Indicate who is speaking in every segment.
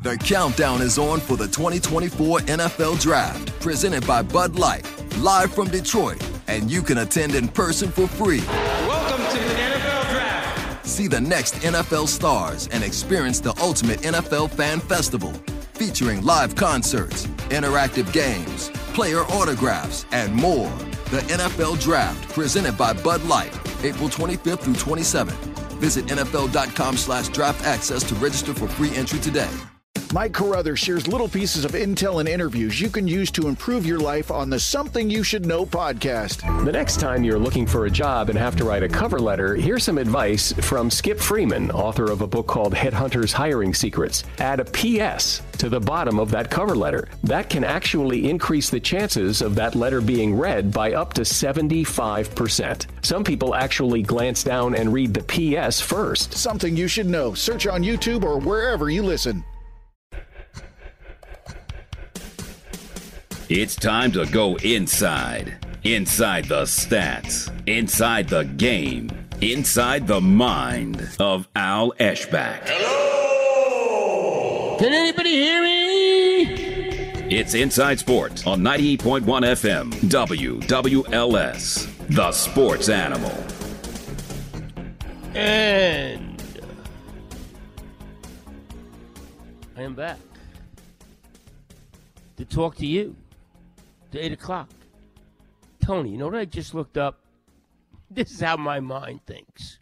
Speaker 1: The countdown is on for the 2024 NFL Draft, presented by Bud Light, live from Detroit, and you can attend in person for free.
Speaker 2: Welcome to the NFL Draft.
Speaker 1: See the next NFL stars and experience the ultimate NFL fan festival, featuring live concerts, interactive games, player autographs, and more. The NFL Draft, presented by Bud Light, April 25th through 27th. Visit NFL.com/draft access to register for free entry today.
Speaker 3: Mike Carruthers shares little pieces of intel and interviews you can use to improve your life on the Something You Should Know podcast.
Speaker 4: The next time you're looking for a job and have to write a cover letter, here's some advice from Skip Freeman, author of a book called Headhunters Hiring Secrets. Add a PS to the bottom of that cover letter. That can actually increase the chances of that letter being read by up to 75%. Some people actually glance down and read the PS first.
Speaker 3: Something You Should Know. Search on YouTube or wherever you listen.
Speaker 5: It's time to go inside. Inside the stats. Inside the game. Inside the mind of Al Eschbach.
Speaker 6: Hello! Can anybody hear me?
Speaker 5: It's Inside Sports on 98.1 FM, WWLS, the sports animal.
Speaker 6: And I am back to talk to you. To 8 o'clock. Tony, you know what I just looked up? This is how my mind thinks.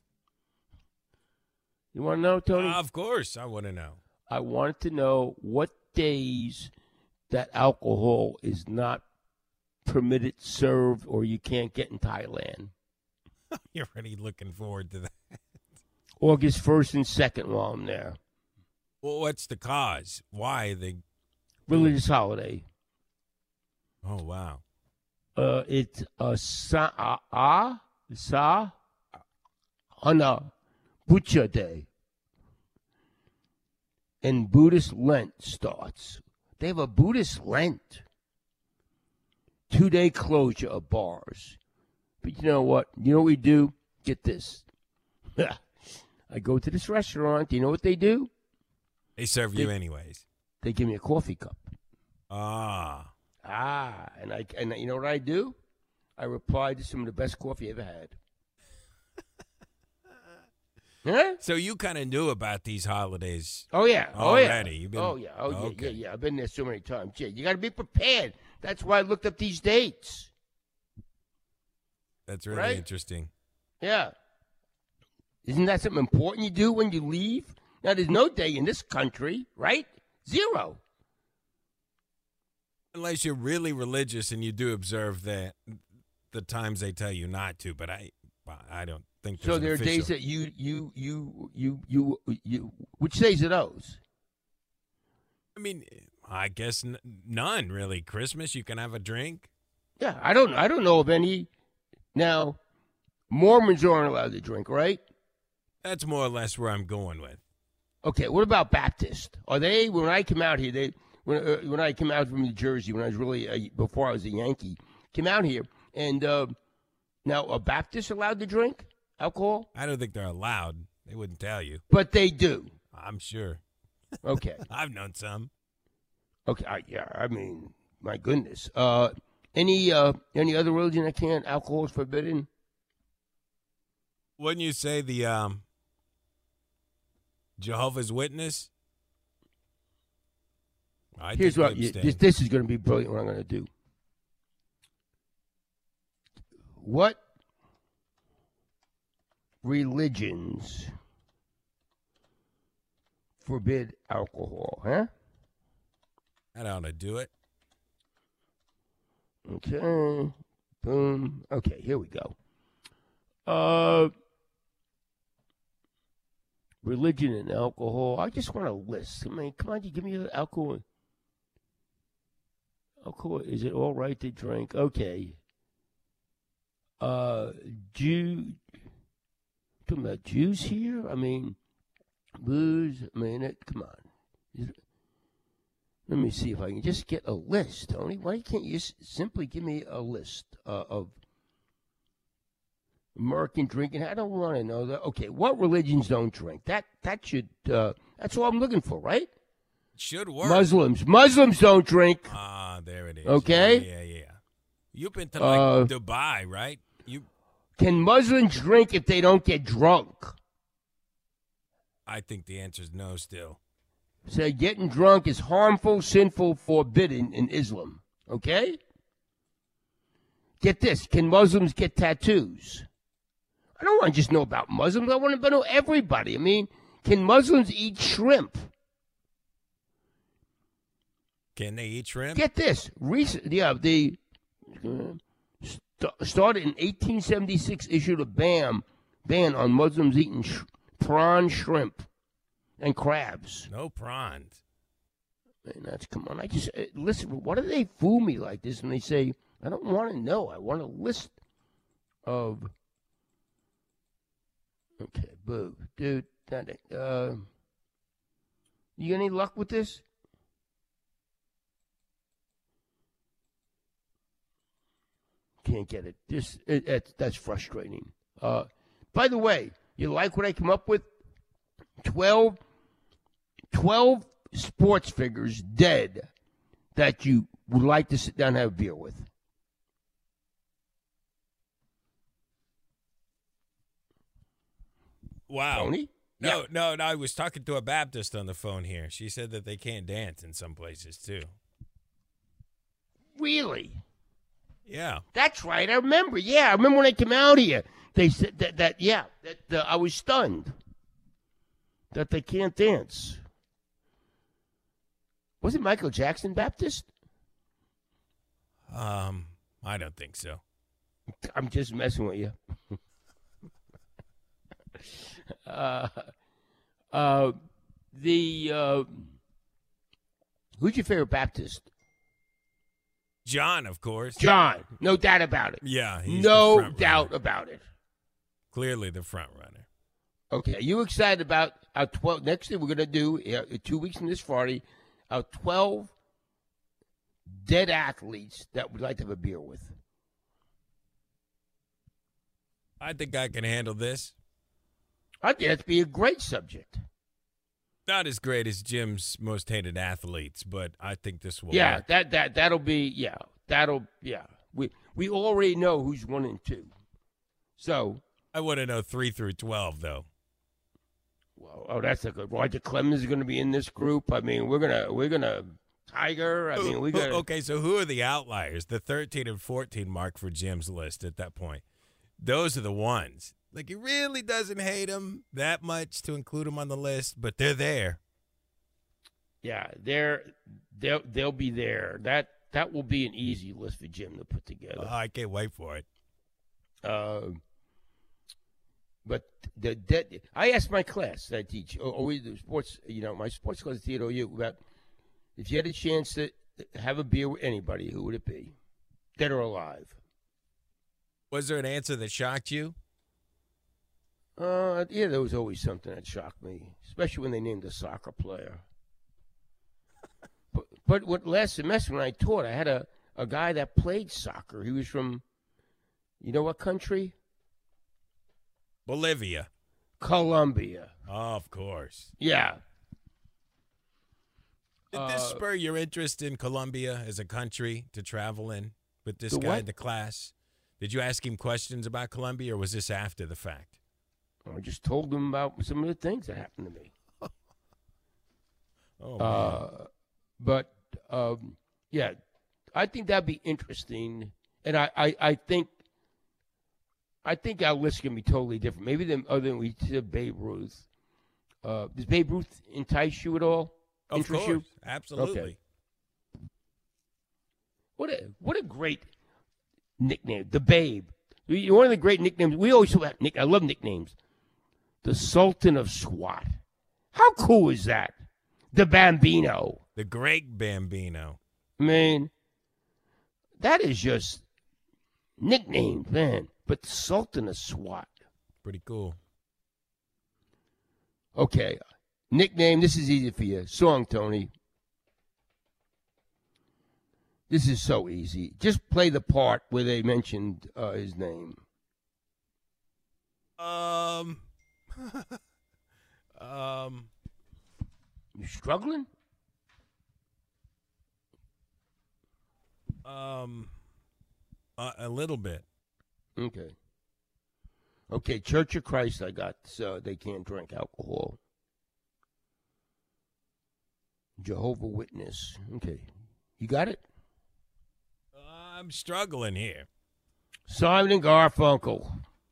Speaker 6: You want to know, Tony?
Speaker 7: Of course, I want to know.
Speaker 6: I wanted to know what days that alcohol is not permitted, served, or you can't get in Thailand.
Speaker 7: You're already looking forward to that.
Speaker 6: August 1st and 2nd while I'm there.
Speaker 7: Well, what's the cause? Why they...
Speaker 6: Religious holiday.
Speaker 7: Oh, wow.
Speaker 6: It's Hana Bucha Day. And Buddhist Lent starts. They have a Buddhist Lent. 2-day closure of bars. But you know what? You know what we do? Get this. I go to this restaurant. Do you know what they do?
Speaker 7: They serve you anyways.
Speaker 6: They give me a coffee cup. And you know what I do? I reply to some of the best coffee I ever had. Huh?
Speaker 7: So you kind of knew about these holidays.
Speaker 6: Oh yeah.
Speaker 7: Already.
Speaker 6: Yeah. I've been there so many times. Yeah, you got to be prepared. That's why I looked up these dates.
Speaker 7: That's really interesting.
Speaker 6: Yeah. Isn't that something important you do when you leave? Now, there's no day in this country, right? Zero.
Speaker 7: Unless you're really religious and you do observe that the times they tell you not to, but I don't think there's
Speaker 6: so. There are days that you. Which days are those?
Speaker 7: I mean, I guess none really. Christmas, you can have a drink.
Speaker 6: Yeah, I don't know of any. Now, Mormons aren't allowed to drink, right?
Speaker 7: That's more or less where I'm going with.
Speaker 6: Okay, what about Baptists? Are they? When I came out here, when I came out from New Jersey, when I was really before I was a Yankee, came out here, and now are Baptists allowed to drink alcohol?
Speaker 7: I don't think they're allowed. They wouldn't tell you,
Speaker 6: but they do.
Speaker 7: I'm sure.
Speaker 6: Okay,
Speaker 7: I've known some.
Speaker 6: Okay, I mean, my goodness. Any other religion that can't alcohol is forbidden?
Speaker 7: Wouldn't you say the Jehovah's Witness?
Speaker 6: Here's what this is going to be brilliant. What I'm going to do. What religions forbid alcohol? Huh?
Speaker 7: I don't know. Do it.
Speaker 6: Okay. Boom. Okay. Here we go. Religion and alcohol. I just want a list. I mean, come on, you give me alcohol. Alcohol, is it all right to drink? Okay. Talking about Jews here? I mean, booze. I mean, come on. Let me see if I can just get a list, Tony. Why can't you simply give me a list of American drinking? I don't want to know that. Okay, what religions don't drink? That should. That's all I'm looking for, right?
Speaker 7: Should work.
Speaker 6: Muslims don't drink.
Speaker 7: Ah, there it is.
Speaker 6: Okay?
Speaker 7: Yeah. You've been to like Dubai, right?
Speaker 6: Can Muslims drink if they don't get drunk?
Speaker 7: I think the answer is no still.
Speaker 6: So getting drunk is harmful, sinful, forbidden in Islam. Okay? Get this. Can Muslims get tattoos? I don't want to just know about Muslims. I want to know everybody. I mean, can Muslims eat shrimp?
Speaker 7: Can they eat shrimp?
Speaker 6: Get this. The started in 1876, issued a ban on Muslims eating prawn, shrimp, and crabs.
Speaker 7: No prawns.
Speaker 6: Man, come on. Listen, why do they fool me like this when they say, I don't want to know. I want a list of. Okay, boo. Dude, you got any luck with this? Can't get it. That's frustrating. By the way, you like what I come up with? 12 sports figures dead that you would like to sit down and have a beer with.
Speaker 7: Wow.
Speaker 6: Tony?
Speaker 7: No, I was talking to a Baptist on the phone here. She said that they can't dance in some places, too.
Speaker 6: Really?
Speaker 7: Yeah.
Speaker 6: That's right. I remember. Yeah, I remember when I came out here. They said that I was stunned that they can't dance. Was it Michael Jackson Baptist?
Speaker 7: I don't think so.
Speaker 6: I'm just messing with you. Who's your favorite Baptist?
Speaker 7: John, of course.
Speaker 6: John, no doubt about it.
Speaker 7: Yeah, he's
Speaker 6: no
Speaker 7: the front
Speaker 6: doubt
Speaker 7: runner.
Speaker 6: about it.
Speaker 7: Clearly the front runner.
Speaker 6: Okay, are you excited about our 12? Next thing we're going to do, 2 weeks from this Friday, our 12 dead athletes that we'd like to have a beer with.
Speaker 7: I think I can handle this.
Speaker 6: I think that'd be a great subject.
Speaker 7: Not as great as Jim's most hated athletes, but I think this will
Speaker 6: Yeah,
Speaker 7: work.
Speaker 6: that'll be We already know who's 1 and 2. So
Speaker 7: I want to know 3 through 12 though.
Speaker 6: Well, that's a good. Roger Clemens is going to be in this group. I mean, we're gonna Tiger. I mean, we got.
Speaker 7: Okay, so who are the outliers? The 13 and 14 mark for Jim's list at that point. Those are the ones. Like, he really doesn't hate them that much to include them on the list, but they're there.
Speaker 6: Yeah, they'll be there. That will be an easy list for Jim to put together.
Speaker 7: Oh, I can't wait for it.
Speaker 6: But I asked my class that I teach, always the sports, my sports class at TOU, about if you had a chance to have a beer with anybody, who would it be, dead or alive?
Speaker 7: Was there an answer that shocked you?
Speaker 6: Yeah, there was always something that shocked me, especially when they named a soccer player. But what last semester when I taught, I had a guy that played soccer. He was from, you know what country?
Speaker 7: Bolivia.
Speaker 6: Colombia.
Speaker 7: Oh, of course.
Speaker 6: Yeah.
Speaker 7: Did this spur your interest in Colombia as a country to travel in with this
Speaker 6: The
Speaker 7: guy
Speaker 6: what?
Speaker 7: in the class? Did you ask him questions about Colombia, or was this after the fact?
Speaker 6: I just told him about some of the things that happened to me.
Speaker 7: Oh, man.
Speaker 6: But, yeah, I think that'd be interesting. And I think our list can be totally different. Maybe other than we said Babe Ruth. Does Babe Ruth entice you at all?
Speaker 7: Of
Speaker 6: Interest
Speaker 7: course.
Speaker 6: you?
Speaker 7: Absolutely.
Speaker 6: Okay. What a great nickname, the Babe. One of the great nicknames. We always have I love nicknames. The Sultan of SWAT. How cool is that? The Bambino.
Speaker 7: The great Bambino.
Speaker 6: I mean, that is just nicknames, man. But Sultan of SWAT.
Speaker 7: Pretty cool.
Speaker 6: Okay. Nickname, this is easy for you. Song, Tony. This is so easy. Just play the part where they mentioned his name. You struggling?
Speaker 7: A little bit.
Speaker 6: Okay. Okay, Church of Christ I got, so they can't drink alcohol. Jehovah Witness. Okay. You got it?
Speaker 7: I'm struggling here.
Speaker 6: Simon and Garfunkel.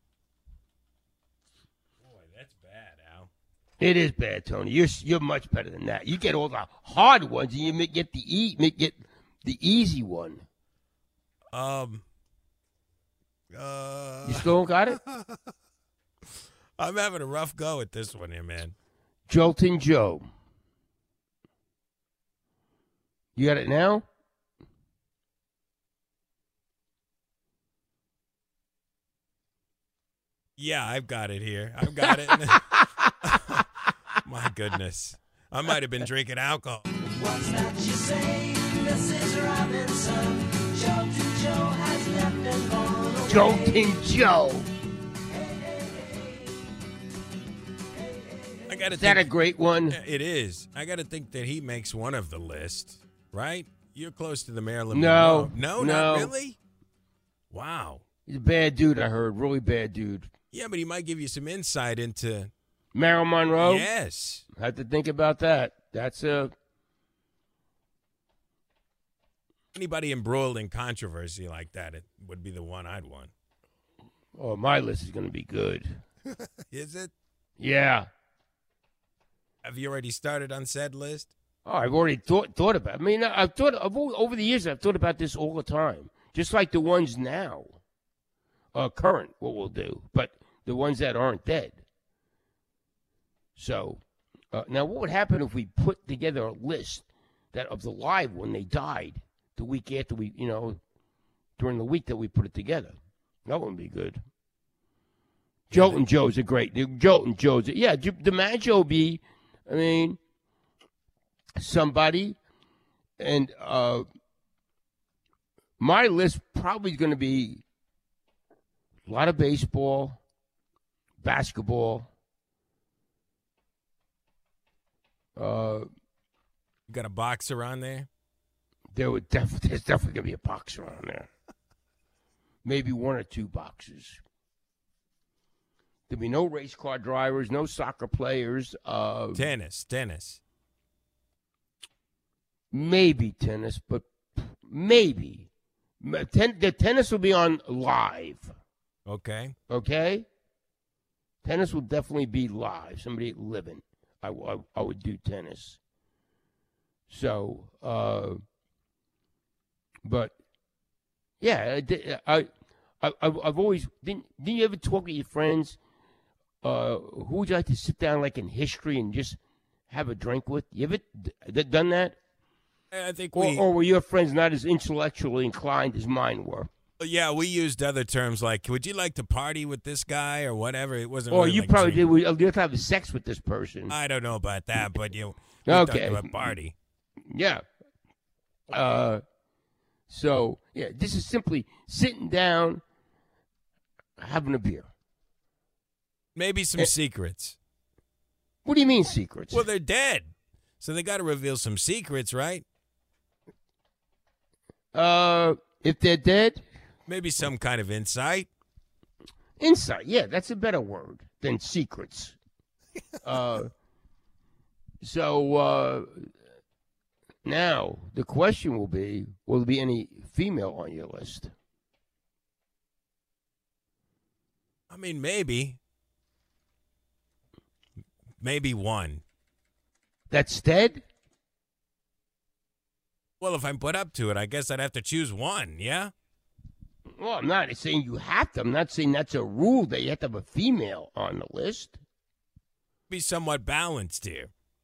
Speaker 7: Boy, that's bad, Al.
Speaker 6: It is bad, Tony. You're much better than that. You get all the hard ones, and you get the easy one. You still got it?
Speaker 7: I'm having a rough go at this one here, man.
Speaker 6: Joltin' Joe. You got it now?
Speaker 7: Yeah, I've got it here. I've got it. My goodness. I might have been drinking alcohol.
Speaker 8: What's that you say? This is Robinson. Joltin' Joe has left and gone away.
Speaker 6: Joltin' Joe. Is that a great one?
Speaker 7: It is. I got to think that he makes one of the list, right? You're close to the Marilyn
Speaker 6: No.
Speaker 7: Monroe. No,
Speaker 6: No.
Speaker 7: not really? Wow.
Speaker 6: He's a bad dude, I heard. Really bad dude.
Speaker 7: Yeah, but he might give you some insight into...
Speaker 6: Marilyn Monroe?
Speaker 7: Yes.
Speaker 6: I have to think about that. That's a...
Speaker 7: Anybody embroiled in controversy like that, it would be the one I'd want.
Speaker 6: Oh, my list is going to be good.
Speaker 7: Is it?
Speaker 6: Yeah.
Speaker 7: Have you already started on said list?
Speaker 6: Oh, I've already thought about it. I mean, over the years, I've thought about this all the time. Just like the ones now. Current, what we'll do. But the ones that aren't dead. So, now what would happen if we put together a list that of the live when they died the week after we, during the week that we put it together? That wouldn't be good. Joltin' Joe's a great. Joltin' Joe's, yeah. DiMaggio be, I mean, somebody, and my list probably is going to be a lot of baseball, basketball.
Speaker 7: You got a boxer on there?
Speaker 6: There's definitely going to be a boxer on there. Maybe one or two boxers. There'll be no race car drivers, no soccer players.
Speaker 7: Tennis.
Speaker 6: Maybe tennis, but maybe. The tennis will be on live.
Speaker 7: Okay.
Speaker 6: Okay? Tennis will definitely be live. Somebody living. I would do tennis. So, but, yeah, I've always, didn't you ever talk with your friends? Who would you like to sit down like in history and just have a drink with? You ever done that?
Speaker 7: I think
Speaker 6: or were your friends not as intellectually inclined as mine were?
Speaker 7: Yeah, we used other terms like, would you like to party with this guy or whatever? It wasn't.
Speaker 6: Or
Speaker 7: really
Speaker 6: you
Speaker 7: like
Speaker 6: probably
Speaker 7: drink.
Speaker 6: did. You'd have sex with this person.
Speaker 7: I don't know about that, but we
Speaker 6: okay.
Speaker 7: talked about party.
Speaker 6: Yeah. So yeah, this is simply sitting down, having a beer.
Speaker 7: Maybe some secrets.
Speaker 6: What do you mean secrets?
Speaker 7: Well, they're dead, so they got to reveal some secrets, right?
Speaker 6: If they're dead,
Speaker 7: maybe some kind of insight.
Speaker 6: Insight, yeah, that's a better word than secrets. So now the question will be: will there be any female on your list?
Speaker 7: I mean, maybe one.
Speaker 6: That's dead?
Speaker 7: Well, if I'm put up to it, I guess I'd have to choose one, yeah?
Speaker 6: Well, I'm not saying you have to. I'm not saying that's a rule that you have to have a female on the list.
Speaker 7: Be somewhat balanced here.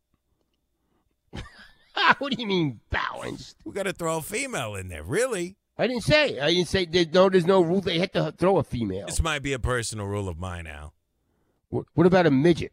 Speaker 6: What do you mean balanced?
Speaker 7: We got to throw a female in there, really?
Speaker 6: I didn't say there's no rule that you have to throw a female.
Speaker 7: This might be a personal rule of mine, Al.
Speaker 6: What about a midget?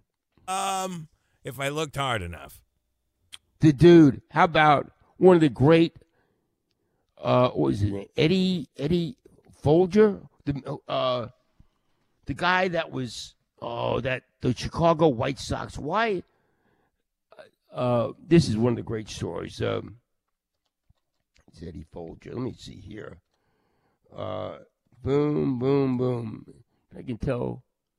Speaker 7: If I looked hard enough.
Speaker 6: The dude, how about one of the great, what was his name? Eddie Folger? The guy that was, the Chicago White Sox. Why? This is one of the great stories. It's Eddie Folger. Let me see here. Boom, boom, boom. I can tell.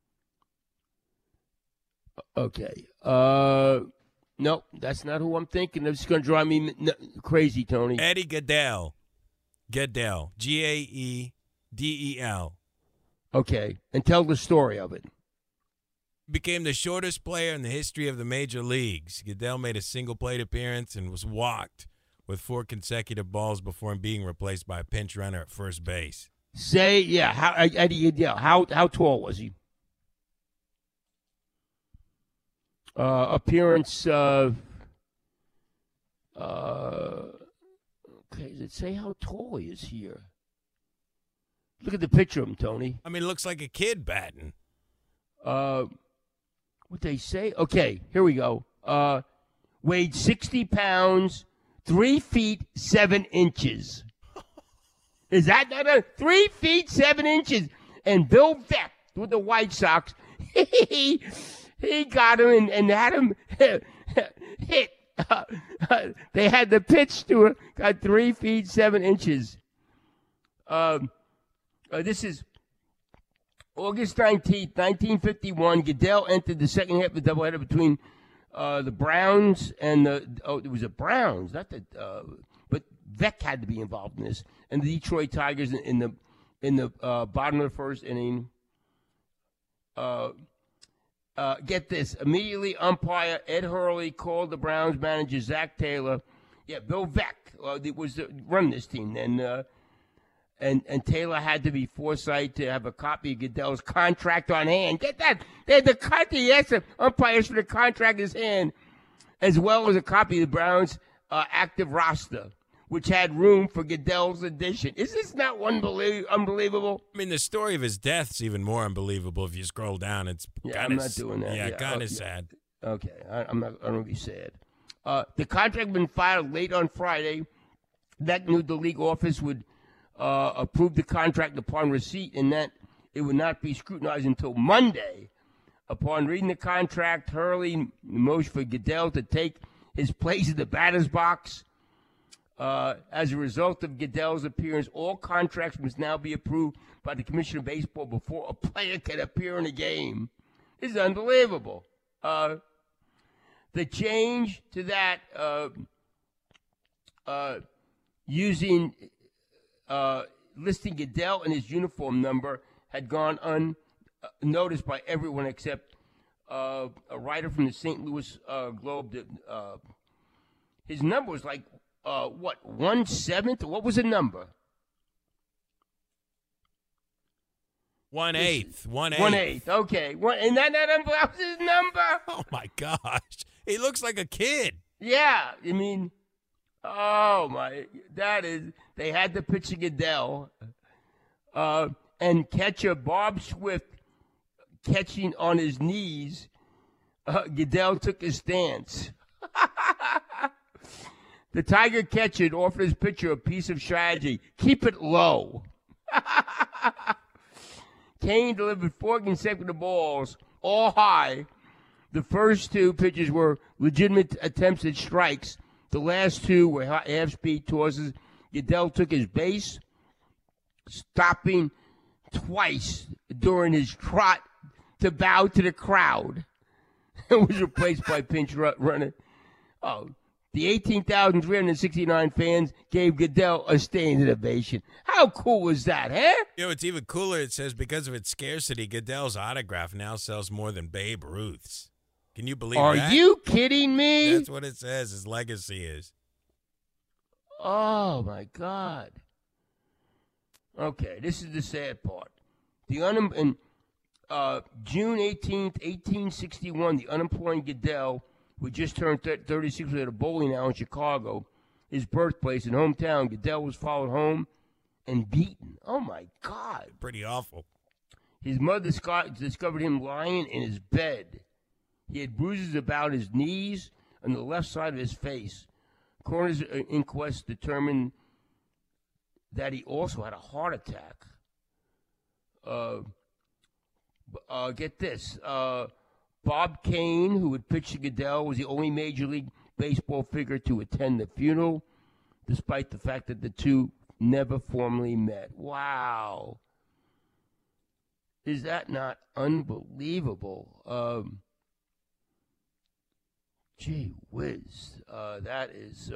Speaker 6: Okay. Nope, that's not who I'm thinking. That's going to drive me crazy, Tony.
Speaker 7: Eddie Gaedel. Gaedel. Gaedel.
Speaker 6: Okay, and tell the story of it.
Speaker 7: Became the shortest player in the history of the major leagues. Gaedel made a single plate appearance and was walked with 4 consecutive balls before being replaced by a pinch runner at first base.
Speaker 6: Eddie Gaedel, how tall was he? Appearance of okay, does it say how tall he is here? Look at the picture of him, Tony.
Speaker 7: I mean, it looks like a kid batting.
Speaker 6: What they say? Okay, here we go. Weighed 60 pounds, 3 feet 7 inches. Is that not a 3 feet 7 inches? And Bill Veeck with the White Sox, he got him and had him hit. They had the pitch to it, got 3 feet 7 inches. This is August 19th, 1951. Gaedel entered the second half of the doubleheader between the Browns and it was the Browns, not the but Veeck had to be involved in this, and the Detroit Tigers in the bottom of the first inning. Get this. Immediately, umpire Ed Hurley called the Browns manager Zach Taylor. Yeah, Bill Veeck was run this team. And Taylor had to be foresight to have a copy of Gaedel's contract on hand. Get that? They had the contract. He asked the umpires for the contract in his hand, as well as a copy of the Browns' active roster, which had room for Gaedel's addition. Is this not unbelievable?
Speaker 7: I mean, the story of his death's even more unbelievable if you scroll down. It's
Speaker 6: I'm not doing that.
Speaker 7: Yeah, kind of sad.
Speaker 6: Okay, I don't be sad. The contract had been filed late on Friday. That knew the league office would approve the contract upon receipt, and that it would not be scrutinized until Monday. Upon reading the contract, Hurley motioned for Gaedel to take his place in the batter's box. As a result of Gaedel's appearance, all contracts must now be approved by the Commissioner of Baseball before a player can appear in a game. This is unbelievable. The change to that using listing Gaedel and his uniform number had gone unnoticed by everyone except a writer from the St. Louis Globe. His number was like 1/7? What was the number?
Speaker 7: 1/8.
Speaker 6: 1/8. Okay. And that was his number.
Speaker 7: Oh my gosh, he looks like a kid.
Speaker 6: Yeah, I mean, they had the pitch of Gaedel, and catcher Bob Swift catching on his knees. Gaedel took his stance. The Tiger catcher offered his pitcher a piece of strategy: keep it low. Kane delivered 4 consecutive balls, all high. The first 2 pitches were legitimate attempts at strikes. The last 2 were half-speed tosses. Gaedel took his base, stopping twice during his trot to bow to the crowd. It was replaced by pinch runner. The 18,369 fans gave Gaedel a standing ovation. How cool was that, huh?
Speaker 7: You know, it's even cooler. It says because of its scarcity, Gaedel's autograph now sells more than Babe Ruth's. Can you believe that?
Speaker 6: Are you kidding me?
Speaker 7: That's what it says his legacy is.
Speaker 6: Oh, my God. Okay, this is the sad part. June 18th, 1861, the unemployed Gaedel, who just turned 36, was at a bowling alley in Chicago, his birthplace and hometown. Gaedel was followed home and beaten. Oh, my God.
Speaker 7: Pretty awful.
Speaker 6: His mother discovered him lying in his bed. He had bruises about his knees and the left side of his face. Coroner's inquest determined that he also had a heart attack. Get this. Bob Kane, who had pitched to Gaedel, was the only Major League Baseball figure to attend the funeral. despite the fact that the two never formally met. Wow. Is that not unbelievable? Gee whiz. That's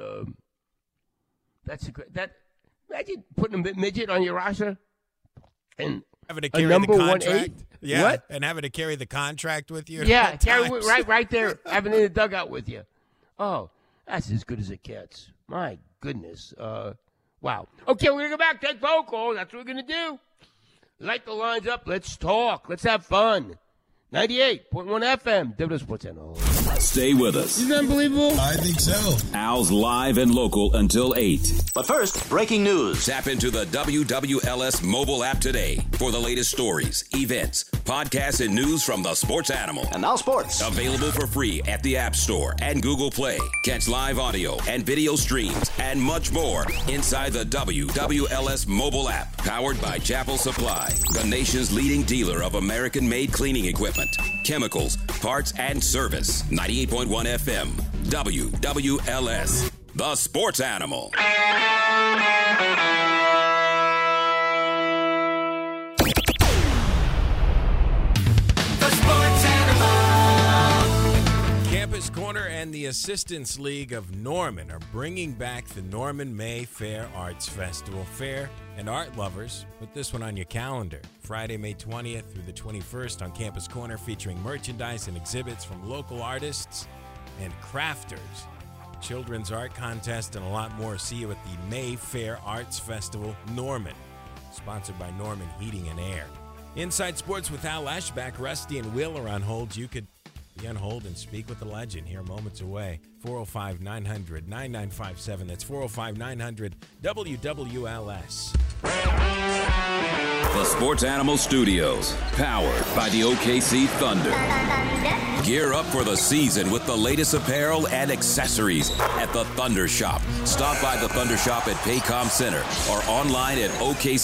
Speaker 6: a great. Imagine putting a midget on your roster and
Speaker 7: having to carry the contract. Yeah, what? And having to carry the contract with you.
Speaker 6: Yeah, carry right there, having it in the dugout with you. Oh, that's as good as it gets. My goodness. Wow. Okay, we're gonna go back. Take phone calls. That's what we're gonna do. Light the lines up. Let's talk. Let's have fun. 98.1 FM, WWL Sports Channel.
Speaker 5: Stay with us.
Speaker 6: Isn't that unbelievable?
Speaker 9: I think so.
Speaker 5: Al's live and local until 8.
Speaker 10: But first, breaking news.
Speaker 5: Tap into the WWLS mobile app today for the latest stories, events, podcasts, and news from the sports animal.
Speaker 10: And now sports.
Speaker 5: Available for free at the App Store and Google Play. Catch live audio and video streams and much more inside the WWLS mobile app. Powered by Chapel Supply, the nation's leading dealer of American-made cleaning equipment, chemicals, parts, and service. 98.1 FM, WWLS, the sports animal.
Speaker 7: Campus Corner and the Assistants League of Norman are bringing back the Norman May Fair Arts Festival. Fair and art lovers, put this one on your calendar. Friday, May 20th through the 21st on Campus Corner, featuring merchandise and exhibits from local artists and crafters, children's art contest, and a lot more. See you at the May Fair Arts Festival, Norman, sponsored by Norman Heating and Air. Inside Sports with Al Eschbach. Rusty and Will are on hold. You could be on hold and speak with the legend here moments away. 405-900-9957. That's 405-900-WWLS.
Speaker 5: The Sports Animal Studios, powered by the OKC Thunder. Gear up for the season with the latest apparel and accessories at the Thunder Shop. Stop by the Thunder Shop at Paycom Center or online at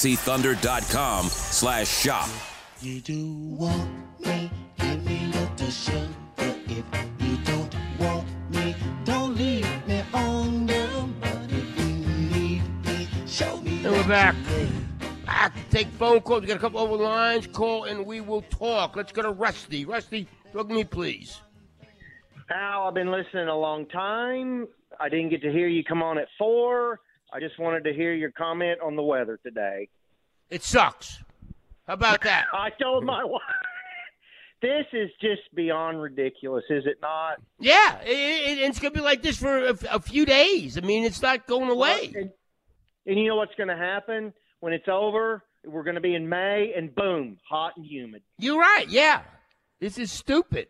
Speaker 5: okcthunder.com/shop.
Speaker 8: You do want me, give me a little sugar. If you don't want me, don't leave me on the money. If you need me, show me.
Speaker 6: And we're back. Back to take phone calls. We got a couple over lines. Call and we will talk. Let's go to Rusty. Rusty, talk to me, please.
Speaker 11: Al, I've been listening a long time. I didn't get to hear you come on at 4. I just wanted to hear your comment on the weather today.
Speaker 6: It sucks. How about that?
Speaker 11: I told my wife. This is just beyond ridiculous, is it not?
Speaker 6: Yeah, it's going to be like this for a few days. I mean, it's not going away.
Speaker 11: And you know what's going to happen? When it's over, we're going to be in May, and boom, hot and humid.
Speaker 6: You're right, yeah. This is stupid.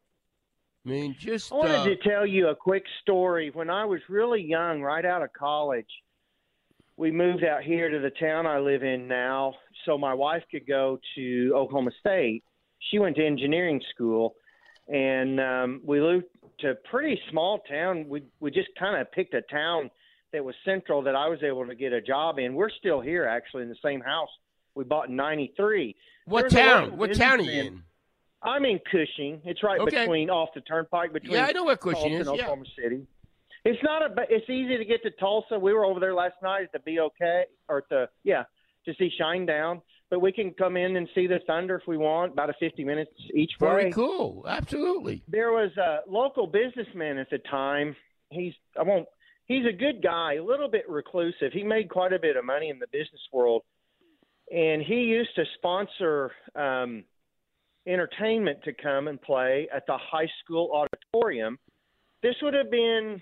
Speaker 6: I mean,
Speaker 11: I wanted to tell you a quick story. When I was really young, right out of college, we moved out here to the town I live in now so my wife could go to Oklahoma State. She went to engineering school, and we moved to a pretty small town. We just kind of picked a town that was central that I was able to get a job in. We're still here, actually, in the same house we bought in 93.
Speaker 6: What town? What town are you in?
Speaker 11: I'm in Cushing. It's right between, off the turnpike between
Speaker 6: I know where Cushing is,
Speaker 11: Oklahoma City. It's it's easy to get to Tulsa. We were over there last night at the BOK, to see Shinedown. But we can come in and see the Thunder if we want, about 50 minutes each way.
Speaker 6: Very cool. Absolutely.
Speaker 11: There was a local businessman at the time. He's a good guy, a little bit reclusive. He made quite a bit of money in the business world. And he used to sponsor entertainment to come and play at the high school auditorium. This would have been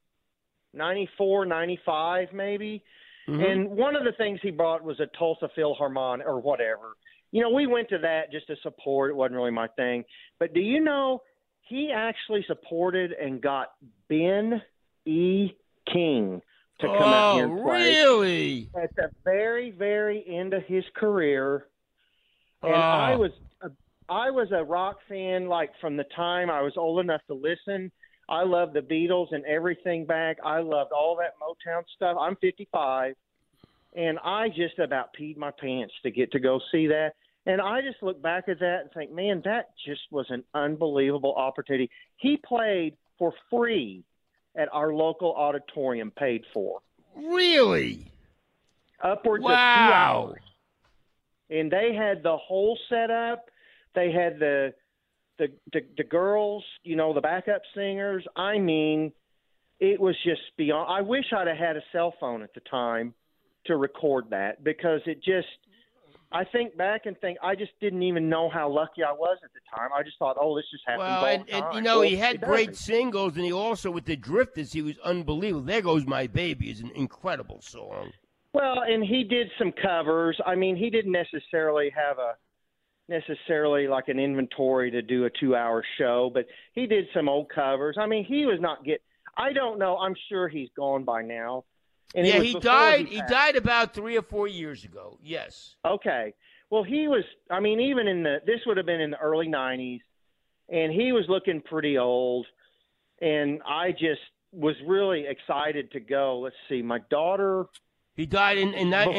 Speaker 11: 94, 95 maybe. Mm-hmm. And one of the things he brought was a Tulsa Philharmonic or whatever. You know, we went to that just to support. It wasn't really my thing. But do you know he actually supported and got Ben E. King to come out here and play.
Speaker 6: Really?
Speaker 11: At the very, very end of his career. And I was a rock fan, like, from the time I was old enough to listen. I loved the Beatles and everything back. I loved all that Motown stuff. I'm 55, and I just about peed my pants to get to go see that. And I just look back at that and think, man, that just was an unbelievable opportunity. He played for free at our local auditorium, paid for.
Speaker 6: Really?
Speaker 11: Upwards of 2
Speaker 6: Wow.
Speaker 11: hours. And they had the whole setup. They had the girls, the backup singers. I mean, it was just beyond. I wish I'd have had a cell phone at the time to record that, because it just – I think back and think I just didn't even know how lucky I was at the time. I just thought, this just happens all the time.
Speaker 6: And he had great singles, and he also, with the Drifters, he was unbelievable. There Goes My Baby is an incredible song.
Speaker 11: Well, and he did some covers. I mean, he didn't necessarily have like an inventory to do a 2-hour show, but he did some old covers. I mean, he was not I don't know. I'm sure he's gone by now. And
Speaker 6: he died. He died about 3 or 4 years ago. Yes.
Speaker 11: Okay. Well, he was. I mean, even this would have been in the early '90s, and he was looking pretty old. And I just was really excited to go. Let's see, my daughter.
Speaker 6: He died in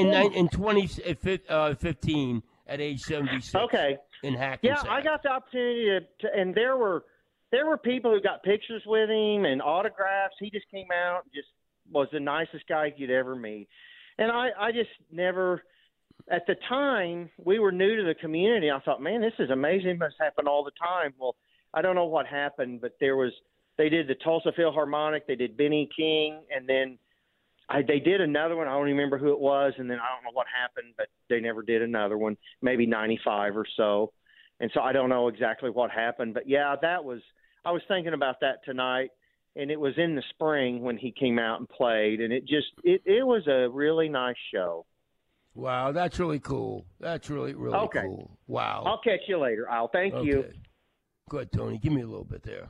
Speaker 6: 2015 at age 76.
Speaker 11: Okay.
Speaker 6: In Hackensack.
Speaker 11: Yeah, I got the opportunity to, and there were people who got pictures with him and autographs. He just came out and just was the nicest guy you'd ever meet. And I just never, at the time, we were new to the community. I thought, man, this is amazing. It must happen all the time. Well, I don't know what happened, but they did the Tulsa Philharmonic, they did Benny King, and then they did another one. I don't remember who it was, and then I don't know what happened, but they never did another one, maybe 95 or so. And so I don't know exactly what happened. But, yeah, I was thinking about that tonight. And it was in the spring when he came out and played, and it was a really nice show.
Speaker 6: Wow, that's really cool. That's really, really cool. Wow.
Speaker 11: I'll catch you later, Al. Thank you.
Speaker 6: Good, Tony. Give me a little bit there.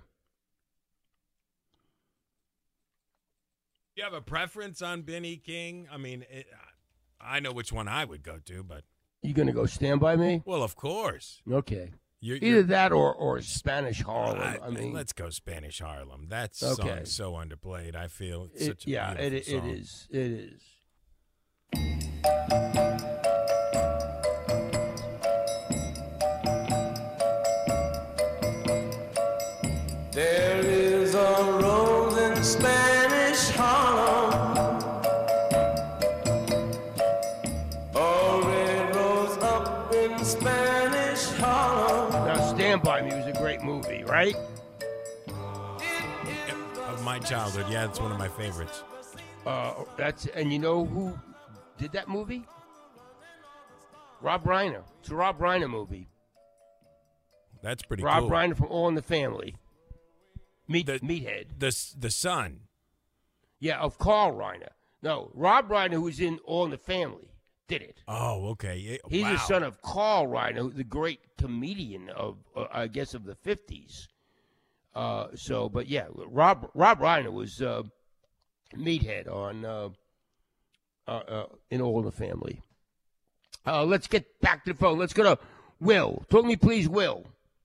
Speaker 7: You have a preference on Benny King? I mean, I know which one I would go to, but
Speaker 6: You going to go Stand By Me?
Speaker 7: Well, of course.
Speaker 6: Okay. Either that or Spanish Harlem. I mean,
Speaker 7: let's go Spanish Harlem. That song's so underplayed. I feel it's such a beautiful song.
Speaker 6: It is.
Speaker 8: There is a rose in Spanish Harlem, a red rose up in Spanish Harlem.
Speaker 6: Now, Stand By Me was a great movie, right?
Speaker 7: Of my childhood, yeah, it's one of my favorites.
Speaker 6: And you know who did that movie? Rob Reiner. It's a Rob Reiner movie.
Speaker 7: That's pretty cool.
Speaker 6: Rob Reiner from All in the Family. Meathead.
Speaker 7: The son.
Speaker 6: Yeah, of Carl Reiner. No, Rob Reiner, who was in All in the Family, did it.
Speaker 7: Oh, okay.
Speaker 6: He's the son of Carl Reiner, the great comedian of, I guess, of the 50s. But yeah, Rob Reiner was Meathead on in All in the Family. Let's get back to the phone. Let's go to Will. Talk to me, please, Will.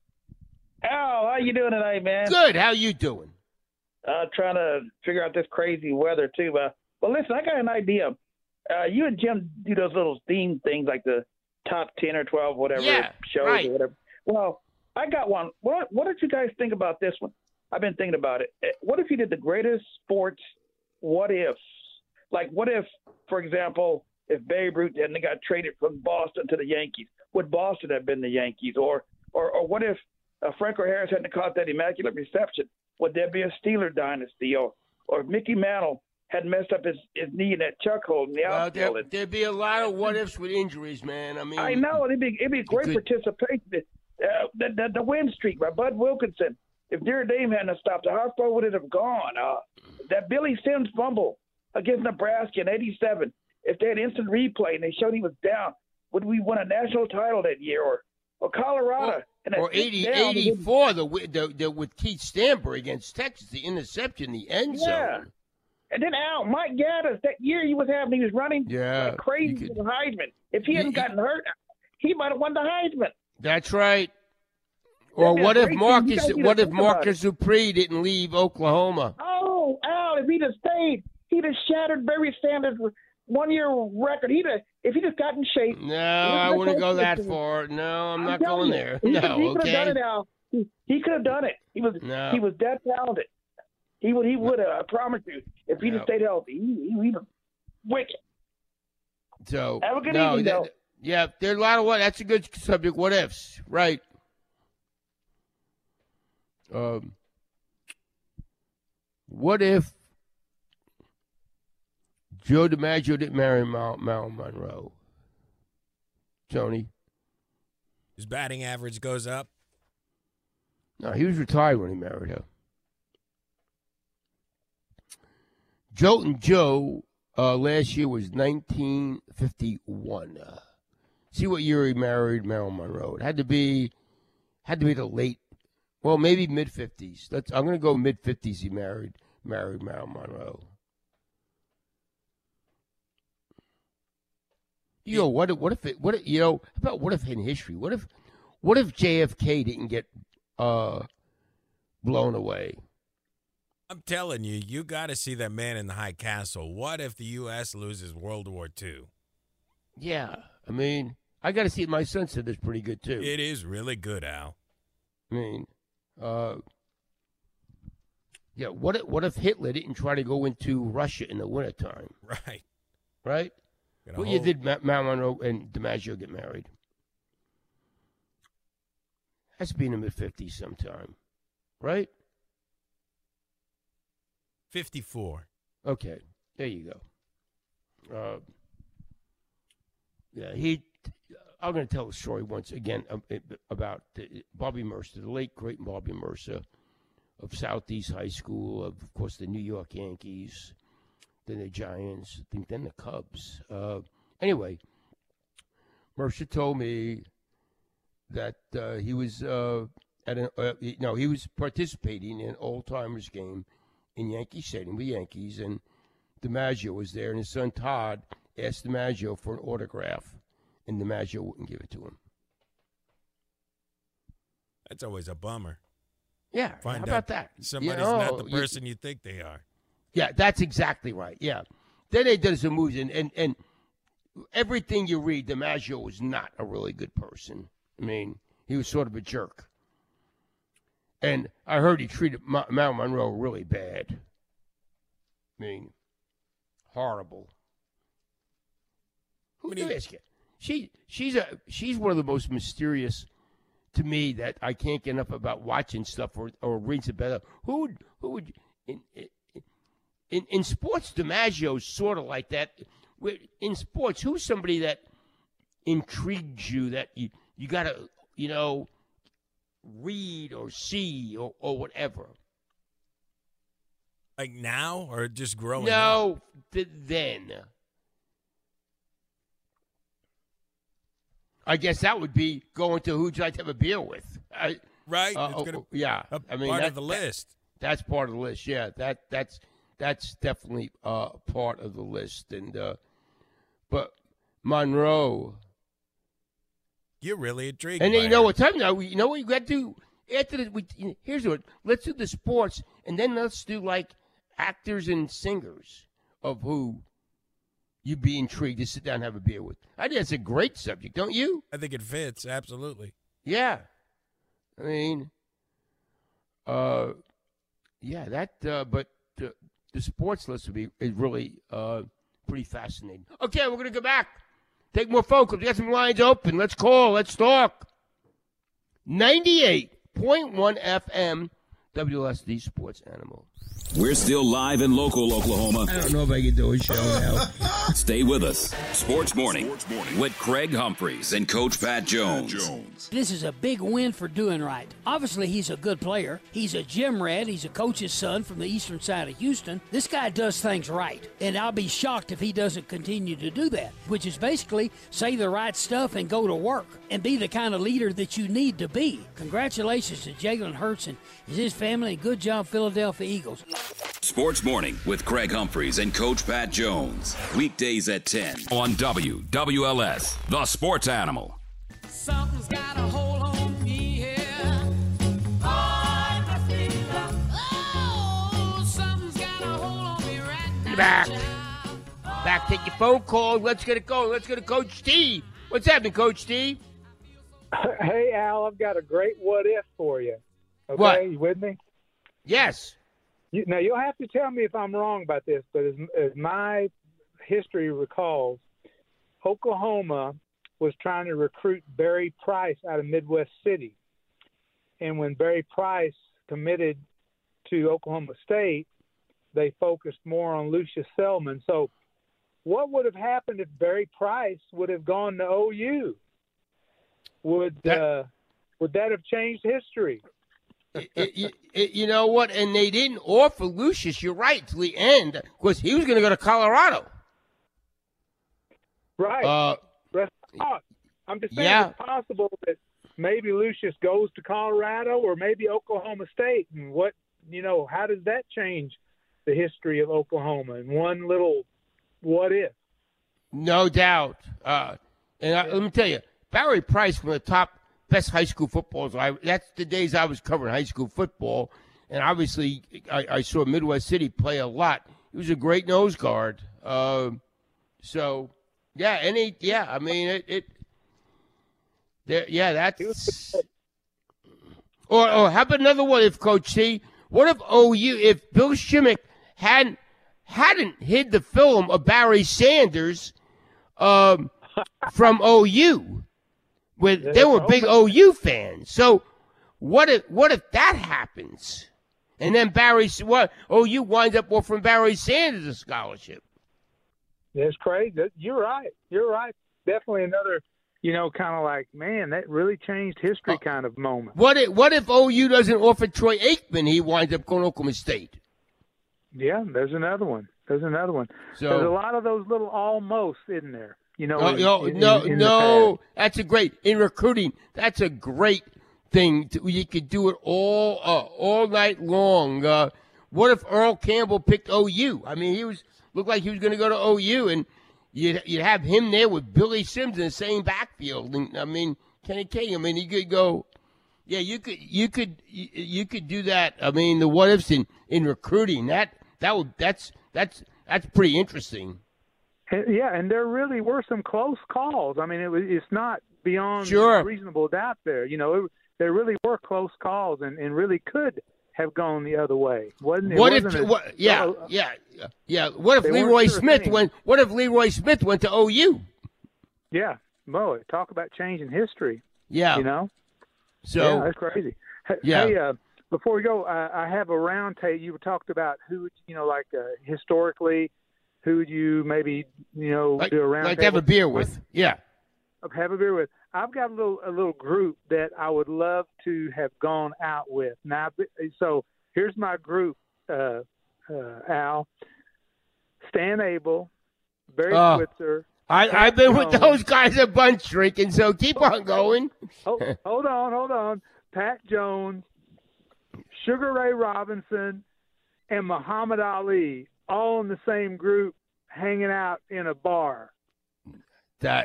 Speaker 9: Al, how you doing tonight, man?
Speaker 6: Good. How you doing?
Speaker 9: Trying to figure out this crazy weather, too. But listen, I got an idea. You and Jim do those little theme things like the top 10 or 12, whatever, shows or whatever. Well, I got one. What did you guys think about this one? I've been thinking about it. What if you did the greatest sports what-ifs? Like, what if, for example, if Babe Ruth hadn't got traded from Boston to the Yankees, would Boston have been the Yankees? Or what if Franco Harris hadn't caught that immaculate reception? Would there be a Steeler dynasty? Or if Mickey Mantle had messed up his knee in that chuck hole in the outfield?
Speaker 6: There'd be a lot of what-ifs with injuries, man. I mean,
Speaker 9: I know. It'd be great participation. The win streak by Bud Wilkinson. If Derek Dame hadn't stopped it, how far would it have gone? That Billy Sims fumble against Nebraska in '87. If they had instant replay and they showed he was down, would we win a national title that year? Or Colorado?
Speaker 6: Or 84, the with Keith Stanbury against Texas, the interception, the end zone.
Speaker 9: And then Mike Gaddis, that year he was running like crazy for the Heisman. If he hadn't gotten hurt, he might have won the Heisman.
Speaker 6: That's right. Or what if Marcus Dupree didn't leave Oklahoma?
Speaker 9: Oh, Al, if he'd have stayed, he'd have shattered Barry Sanders' one-year record. If he'd just got in shape.
Speaker 6: No, I wouldn't go that far. No, I'm not going there.
Speaker 9: He could have done it, Al. He could have done it. He was that talented. He would have. I promise you. If he'd have stayed healthy, wicked.
Speaker 6: So
Speaker 9: have a good evening, though.
Speaker 6: Yeah, there are a lot of what. That's a good subject. What ifs, right? What if Joe DiMaggio didn't marry Marilyn Monroe? Tony?
Speaker 7: His batting average goes up.
Speaker 6: No, he was retired when he married her. Joltin' Joe last year was 1951. See what year he married Marilyn Monroe. It had to be the late, well, maybe mid-50s. I'm going to go mid-50s he married Marilyn Monroe. What if in history, what if JFK didn't get blown away?
Speaker 7: I'm telling you, you got to see that man in the high castle. What if the U.S. loses World War II?
Speaker 6: Yeah, I mean, I got to see it. My son said it's pretty good too.
Speaker 7: It is really good, Al.
Speaker 6: I mean, yeah. What if Hitler didn't try to go into Russia in the wintertime?
Speaker 7: Right.
Speaker 6: Right. What year did Marilyn Monroe and DiMaggio get married? Has to be in the mid-50s sometime, right?
Speaker 7: 54.
Speaker 6: Okay, there you go. Yeah, I'm going to tell a story once again about Bobby Mercer, the late great Bobby Mercer of Southeast High School, of course the New York Yankees, then the Giants, I think then the Cubs. Anyway, Mercer told me that he was he was participating in an old-timers game in Yankee Stadium with Yankees, and DiMaggio was there, and his son Todd asked DiMaggio for an autograph, and DiMaggio wouldn't give it to him.
Speaker 7: That's always a bummer.
Speaker 6: Yeah, how about that?
Speaker 7: Somebody's not the person you think they are.
Speaker 6: Yeah, that's exactly right. Yeah. Then they did some moves, and everything you read, DiMaggio was not a really good person. I mean, he was sort of a jerk. And I heard he treated Marilyn Monroe really bad. I mean, horrible. Who do you ask you? She's one of the most mysterious to me that I can't get enough about watching stuff or reading about. Who would in sports? DiMaggio's sort of like that. In sports, who's somebody that intrigues you that you got to read or see or whatever?
Speaker 7: Like now or just growing up?
Speaker 6: No, then. I guess that would be going to who'd you like to have a beer with.
Speaker 7: Right?
Speaker 6: Yeah.
Speaker 7: I mean, part of the list.
Speaker 6: That's part of the list, yeah. That's definitely part of the list. And but Monroe.
Speaker 7: You're really intrigued.
Speaker 6: And
Speaker 7: by
Speaker 6: then, what time now? You know what you got to do after this? Here's what. Let's do the sports, and then let's do like actors and singers of who you'd be intrigued to sit down and have a beer with. I think that's a great subject, don't you?
Speaker 7: I think it fits absolutely.
Speaker 6: Yeah, I mean, yeah, that. But the sports list would be really pretty fascinating. Okay, we're gonna go back. Take more phone calls. We got some lines open. Let's call. Let's talk. 98.1 FM, WLSD Sports Animal.
Speaker 5: We're still live in local Oklahoma.
Speaker 6: I don't know if I can do a show now.
Speaker 5: Stay with us. Sports Morning with Craig Humphreys and Coach Pat Jones.
Speaker 10: This is a big win for Doing Right. Obviously, he's a good player. He's a gym rat. He's a coach's son from the eastern side of Houston. This guy does things right, and I'll be shocked if he doesn't continue to do that, which is basically say the right stuff and go to work and be the kind of leader that you need to be. Congratulations to Jalen Hurts and his family, and good job, Philadelphia Eagles.
Speaker 5: Sports Morning with Craig Humphreys and Coach Pat Jones. Weekdays at 10 on WWLS, the Sports Animal.
Speaker 8: Something's got a hold on me here. Oh, something's got a hold on me right now.
Speaker 6: Back. Take your phone call. Let's get it going. Let's go to Coach Steve. What's happening, Coach Steve?
Speaker 12: Hey, Al, I've got a great what if for you. Okay,
Speaker 6: what?
Speaker 12: You with me?
Speaker 6: Yes.
Speaker 12: Now, you'll have to tell me if I'm wrong about this, but is my history recalls, Oklahoma was trying to recruit Barry Price out of Midwest City. And when Barry Price committed to Oklahoma State, they focused more on Lucius Selman. So what would have happened if Barry Price would have gone to OU? Would that have changed history?
Speaker 6: You know what? And they didn't offer Lucius, you're right, to the end, because he was going to go to Colorado.
Speaker 12: Right. I'm just saying it's possible that maybe Lucius goes to Colorado or maybe Oklahoma State. And how does that change the history of Oklahoma in one little what if?
Speaker 6: No doubt. Let me tell you, Barry Price, one of the top best high school footballers. That's the days I was covering high school football, and obviously I saw Midwest City play a lot. He was a great nose guard. How about another one? If Coach T, what if if Bill Shimmick hadn't hid the film of Barry Sanders from OU? They were big OU fans. So what if that happens? And then OU winds up offering Barry Sanders a scholarship.
Speaker 12: That's crazy. You're right. Definitely another, kind of like, man, that really changed history kind of moment.
Speaker 6: What if OU doesn't offer Troy Aikman? He winds up going to Oklahoma State.
Speaker 12: Yeah, there's another one. So, there's a lot of those little almost, isn't there? That's a great in recruiting. That's a great thing. You could do it all night long. What if Earl Campbell picked OU? I mean, looked like he was going to go to OU, and you'd have him there with Billy Sims in the same backfield. And I mean, Kenny King. I mean, he could go. Yeah, you could do that. I mean, the what ifs in recruiting that's pretty interesting. Yeah, and there really were some close calls. I mean, it's not beyond reasonable doubt there. There really were close calls and really could have gone the other way. What if Leroy Smith went? What if Leroy Smith went to OU? Yeah, boy, talk about changing history.
Speaker 6: Yeah,
Speaker 12: So that's crazy. Hey, before we go, I have a round table. You talked about who, historically. Who would you maybe, do a round table?
Speaker 6: Have a beer with. Yeah.
Speaker 12: Have a beer with. I've got a little group that I would love to have gone out with. Now, so here's my group, Al. Stan Abel, Barry Switzer.
Speaker 6: I've been with those guys a bunch drinking, so keep on going.
Speaker 12: Hold on. Pat Jones, Sugar Ray Robinson, and Muhammad Ali. All in the same group, hanging out in a bar.
Speaker 6: Hey,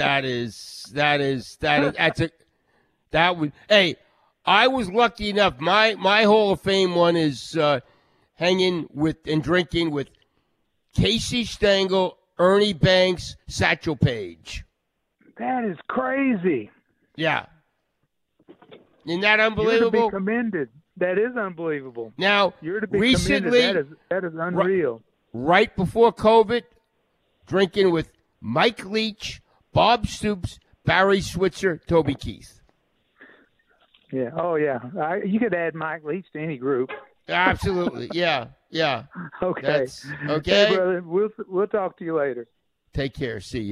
Speaker 6: I was lucky enough. My Hall of Fame one is hanging with and drinking with Casey Stengel, Ernie Banks, Satchel Paige.
Speaker 12: That is crazy.
Speaker 6: Yeah. Isn't that unbelievable?
Speaker 12: You're to be commended. That is unbelievable.
Speaker 6: Now,
Speaker 12: you're to be
Speaker 6: recently,
Speaker 12: commended. That is unreal.
Speaker 6: Right before COVID, drinking with Mike Leach, Bob Stoops, Barry Switzer, Toby Keith.
Speaker 12: Yeah. Oh, yeah. You could add Mike Leach to any group.
Speaker 6: Absolutely. Yeah.
Speaker 12: Okay.
Speaker 6: Okay.
Speaker 12: Hey, brother, we'll talk to you later.
Speaker 6: Take care. See.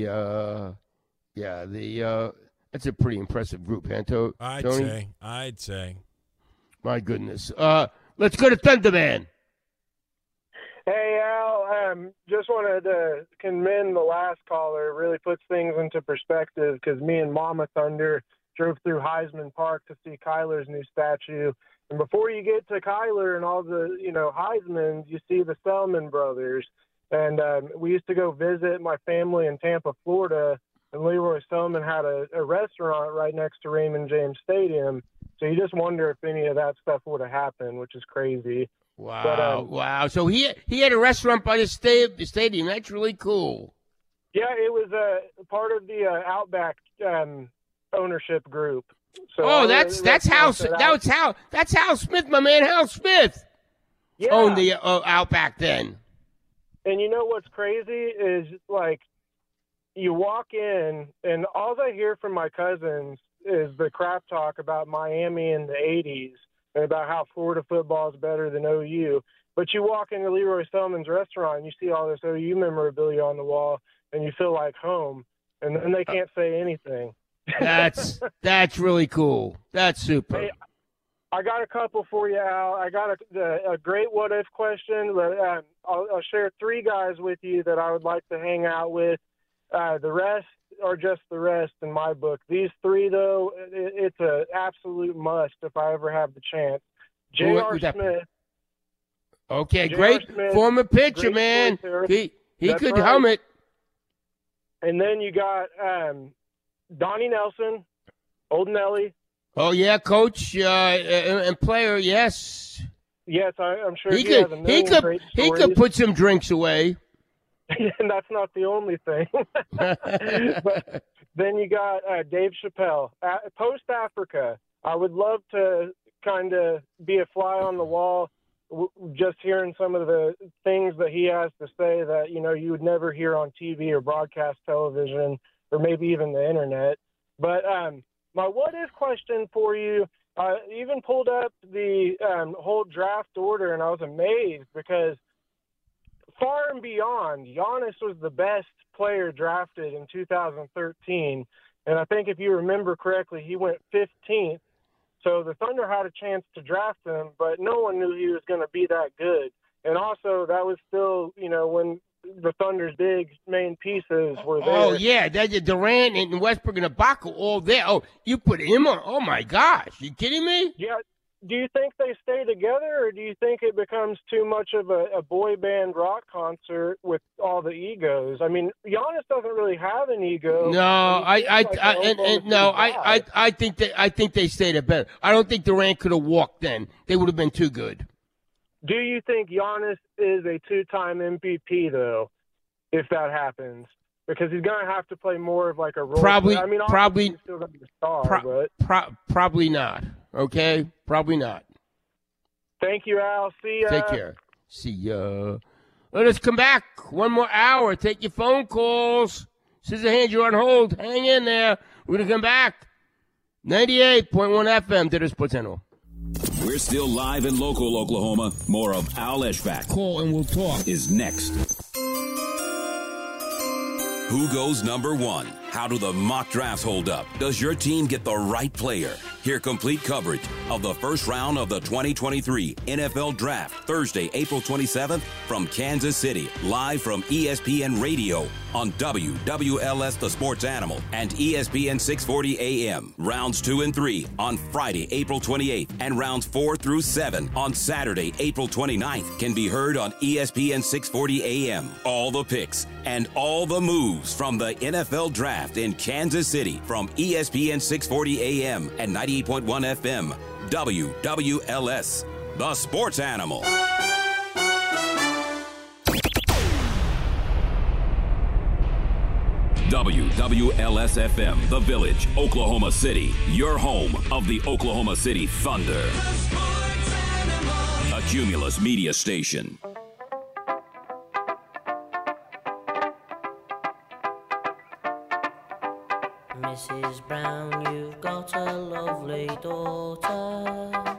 Speaker 6: That's a pretty impressive group, Tony.
Speaker 7: I'd say.
Speaker 6: My goodness. Let's go to Thunderman.
Speaker 13: Hey, Al. Just wanted to commend the last caller. It really puts things into perspective because me and Mama Thunder drove through Heisman Park to see Kyler's new statue. And before you get to Kyler and all the, Heismans, you see the Selman brothers. And we used to go visit my family in Tampa, Florida, and Leroy Selman had a restaurant right next to Raymond James Stadium. So you just wonder if any of that stuff would have happened, which is crazy.
Speaker 6: Wow, wow. So he had a restaurant by the stadium. That's really cool.
Speaker 13: Yeah, it was part of the Outback ownership group.
Speaker 6: So that's Hal Smith, my man Hal Smith owned the Outback then.
Speaker 13: And you know what's crazy is, like, you walk in, and all I hear from my cousins is the crap talk about Miami in the 80s and about how Florida football is better than OU. But you walk into Leroy Selman's restaurant and you see all this OU memorabilia on the wall, and you feel like home, and then they can't say anything.
Speaker 12: That's really cool. That's super.
Speaker 13: Hey, I got a couple for you, Al. I got a great what-if question. But I'll share 3 guys with you that I would like to hang out with. The rest are just the rest in my book. These 3, though, it's an absolute must if I ever have the chance. J.R. Smith.
Speaker 12: Okay, great Smith, former pitcher, man. He could hum it.
Speaker 13: And then you got Donnie Nelson, Old Nelly.
Speaker 12: Oh yeah, coach and player. Yes.
Speaker 13: Yes, I'm sure
Speaker 12: he could put some drinks away.
Speaker 13: And that's not the only thing. But then you got Dave Chappelle. Post-Africa, I would love to kind of be a fly on the wall, just hearing some of the things that he has to say that, you know, you would never hear on TV or broadcast television or maybe even the internet. But my what-if question for you, I even pulled up the whole draft order, and I was amazed because far and beyond, Giannis was the best player drafted in 2013. And I think if you remember correctly, he went 15th. So the Thunder had a chance to draft him, but no one knew he was going to be that good. And also, that was still, you know, when the Thunder's big main pieces were there.
Speaker 12: Oh, yeah, that's Durant and Westbrook and Ibaka all there. Oh, you put him on. Oh, my gosh. You kidding me?
Speaker 13: Yeah. Do you think they stay together, or do you think it becomes too much of a boy band rock concert with all the egos? I mean, Giannis doesn't really have an ego.
Speaker 12: No, I think they stayed a better. I don't think Durant could have walked then. They would have been too good.
Speaker 13: Do you think Giannis is a 2-time MVP though, if that happens? Because he's going to have to play more of like a role.
Speaker 12: Probably.
Speaker 13: He's still going to be a star, but
Speaker 12: probably not. Okay, probably not.
Speaker 13: Thank you, Al. See ya.
Speaker 12: Take care. See ya. Let us come back. 1 more hour. Take your phone calls. Scissor hands, you're on hold. Hang in there. We're going to come back. 98.1 FM to the Sports Channel.
Speaker 5: We're still live in local Oklahoma. More of Al Eshbach.
Speaker 12: Call and we'll talk.
Speaker 5: Is next. Who goes number 1? How do the mock drafts hold up? Does your team get the right player? Hear complete coverage of the first round of the 2023 NFL Draft, Thursday, April 27th from Kansas City, live from ESPN Radio on WWLS The Sports Animal and ESPN 640 AM. Rounds 2 and 3 on Friday, April 28th, and rounds 4 through 7 on Saturday, April 29th can be heard on ESPN 640 AM. All the picks and all the moves from the NFL Draft in Kansas City from ESPN 640 AM and 98.1 FM, WWLS, The Sports Animal. WWLS FM, The Village, Oklahoma City, your home of the Oklahoma City Thunder. A Cumulus Media Station.
Speaker 14: Mrs. Brown, you've got a lovely daughter.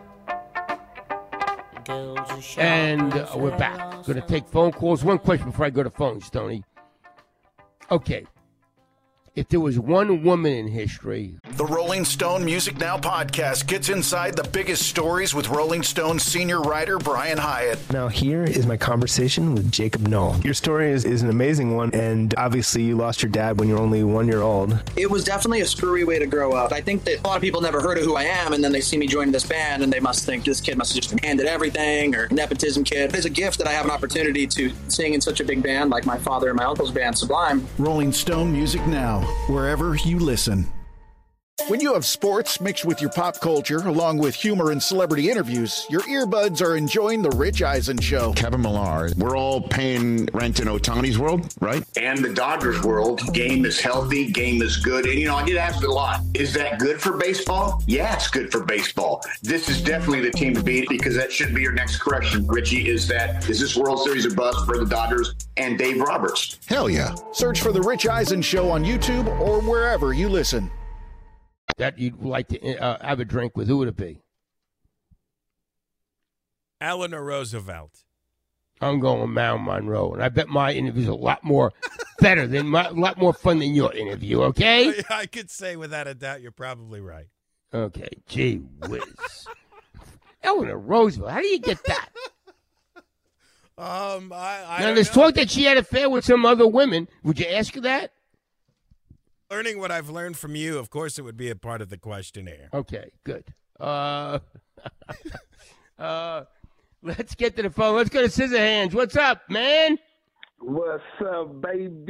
Speaker 12: And we're back. Going to take phone calls. One question before I go to phones, Tony. Okay. If there was one woman in history.
Speaker 3: The Rolling Stone Music Now podcast gets inside the biggest stories with Rolling Stone senior writer Brian Hyatt.
Speaker 15: Now here is my conversation with Jacob Knoll. Your story is an amazing one, and obviously you lost your dad when you were only 1 year old.
Speaker 16: It was definitely a screwy way to grow up. I think that a lot of people never heard of who I am, and then they see me join this band, and they must think this kid must have just been handed everything, or nepotism kid. It's a gift that I have an opportunity to sing in such a big band like my father and my uncle's band, Sublime.
Speaker 3: Rolling Stone Music Now, wherever you listen. When you have sports mixed with your pop culture, along with humor and celebrity interviews, your earbuds are enjoying The Rich Eisen Show.
Speaker 17: Kevin Millar, we're all paying rent in Ohtani's world, right?
Speaker 18: And the Dodgers world. Game is healthy, game is good. And, I get asked a lot, is that good for baseball? Yeah, it's good for baseball. This is definitely the team to beat because that should be your next correction, Richie, is this World Series a bust for the Dodgers and Dave Roberts?
Speaker 17: Hell yeah.
Speaker 3: Search for The Rich Eisen Show on YouTube or wherever you listen.
Speaker 12: That you'd like to have a drink with, who would it be?
Speaker 7: Eleanor Roosevelt.
Speaker 12: I'm going Marilyn Monroe, and I bet my interview's a lot more better a lot more fun than your interview. Okay?
Speaker 7: I could say without a doubt you're probably right.
Speaker 12: Okay, gee whiz. Eleanor Roosevelt, how do you get that?
Speaker 7: I
Speaker 12: now there's talk that she had an affair with some other women. Would you ask her that?
Speaker 7: Learning what I've learned from you, of course it would be a part of the questionnaire.
Speaker 12: Okay, good. Let's get to the phone. Let's go to Scissorhands. What's up, man?
Speaker 19: What's up,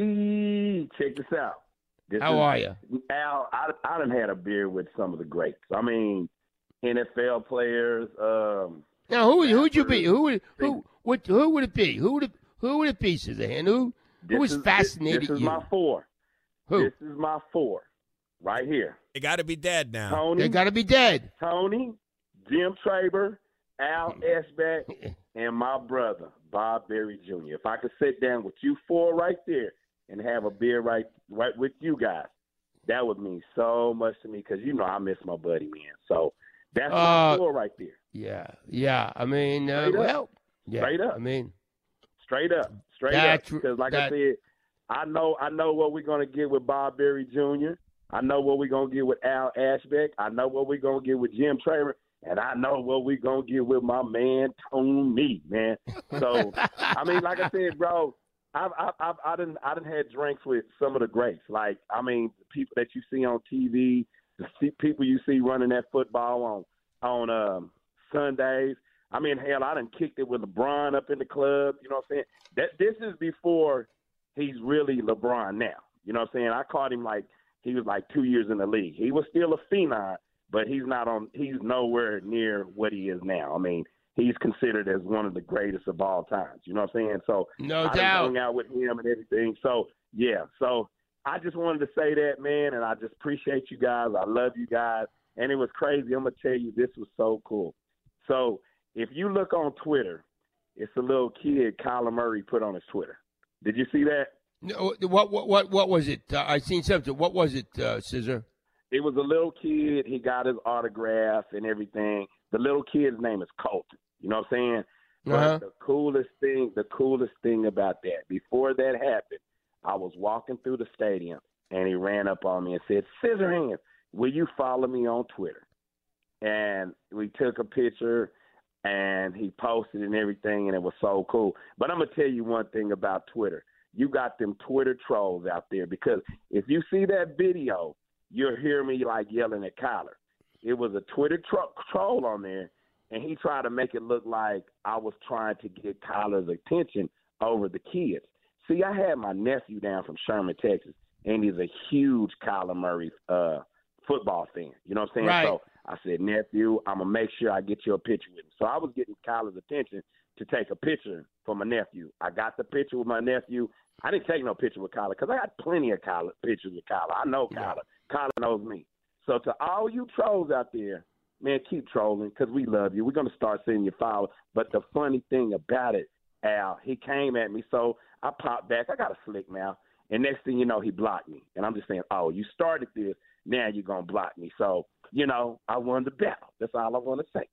Speaker 19: baby? Check this out.
Speaker 12: How are you?
Speaker 19: Al, I done had a beer with some of the greats. I mean, NFL players.
Speaker 12: Now, who would you be? Who would it be? Who would it be, Scissorhand? Who was fascinated
Speaker 19: This is
Speaker 12: you?
Speaker 19: my four.
Speaker 12: Who?
Speaker 19: This is my four, right here.
Speaker 7: They got to be dead now.
Speaker 19: Tony.
Speaker 12: They got to be dead.
Speaker 19: Tony, Jim Traber, Al Ashback, and my brother, Bob Berry Jr. If I could sit down with you four right there and have a beer right with you guys, that would mean so much to me because, I miss my buddy, man. So that's my four right there.
Speaker 12: Yeah. I mean,
Speaker 19: Straight up.
Speaker 12: I mean,
Speaker 19: straight up. Because, like I said, I know what we're going to get with Bob Berry Jr. I know what we're going to get with Al Ashbeck. I know what we're going to get with Jim Traver. And I know what we're going to get with my man, Tony, man. So, I mean, like I said, bro, I done had drinks with some of the greats. Like, I mean, the people that you see on TV, the people you see running that football on Sundays. I mean, hell, I done kicked it with LeBron up in the club. You know what I'm saying? This is before he's really LeBron now. You know what I'm saying? I caught him like he was like 2 years in the league. He was still a phenom, but he's nowhere near what he is now. I mean, he's considered as one of the greatest of all times. You know what I'm saying? So
Speaker 12: no
Speaker 19: I
Speaker 12: doubt.
Speaker 19: hung out with him and everything. So yeah. So I just wanted to say that, man, and I just appreciate you guys. I love you guys. And it was crazy. I'm gonna tell you, this was so cool. So if you look on Twitter, it's a little kid Kyler Murray put on his Twitter. Did you see that?
Speaker 12: No, what was it? I seen something. What was it, Scissor?
Speaker 19: It was a little kid. He got his autograph and everything. The little kid's name is Colton. You know what I'm saying? But the coolest thing about that, before that happened, I was walking through the stadium and he ran up on me and said, "Scissorhands, will you follow me on Twitter?" And we took a picture and he posted and everything, and it was so cool. But I'm going to tell you one thing about Twitter. You got them Twitter trolls out there, because if you see that video, you'll hear me like yelling at Kyler. It was a Twitter troll on there, and he tried to make it look like I was trying to get Kyler's attention over the kids. See, I had my nephew down from Sherman, Texas, and he's a huge Kyler Murray football fan. You know what I'm saying?
Speaker 12: Right.
Speaker 19: So I said, "Nephew, I'm going to make sure I get you a picture with him." So I was getting Kyler's attention to take a picture for my nephew. I got the picture with my nephew. I didn't take no picture with Kyler because I got plenty of pictures with Kyler. I know Kyler. Kyler knows me. So to all you trolls out there, man, keep trolling because we love you. We're going to start sending you followers. But the funny thing about it, Al, he came at me, so I popped back. I got a slick mouth. And next thing you know, he blocked me. And I'm just saying, oh, you started this. Now you're going to block me. So, I won the battle. That's all I want to say.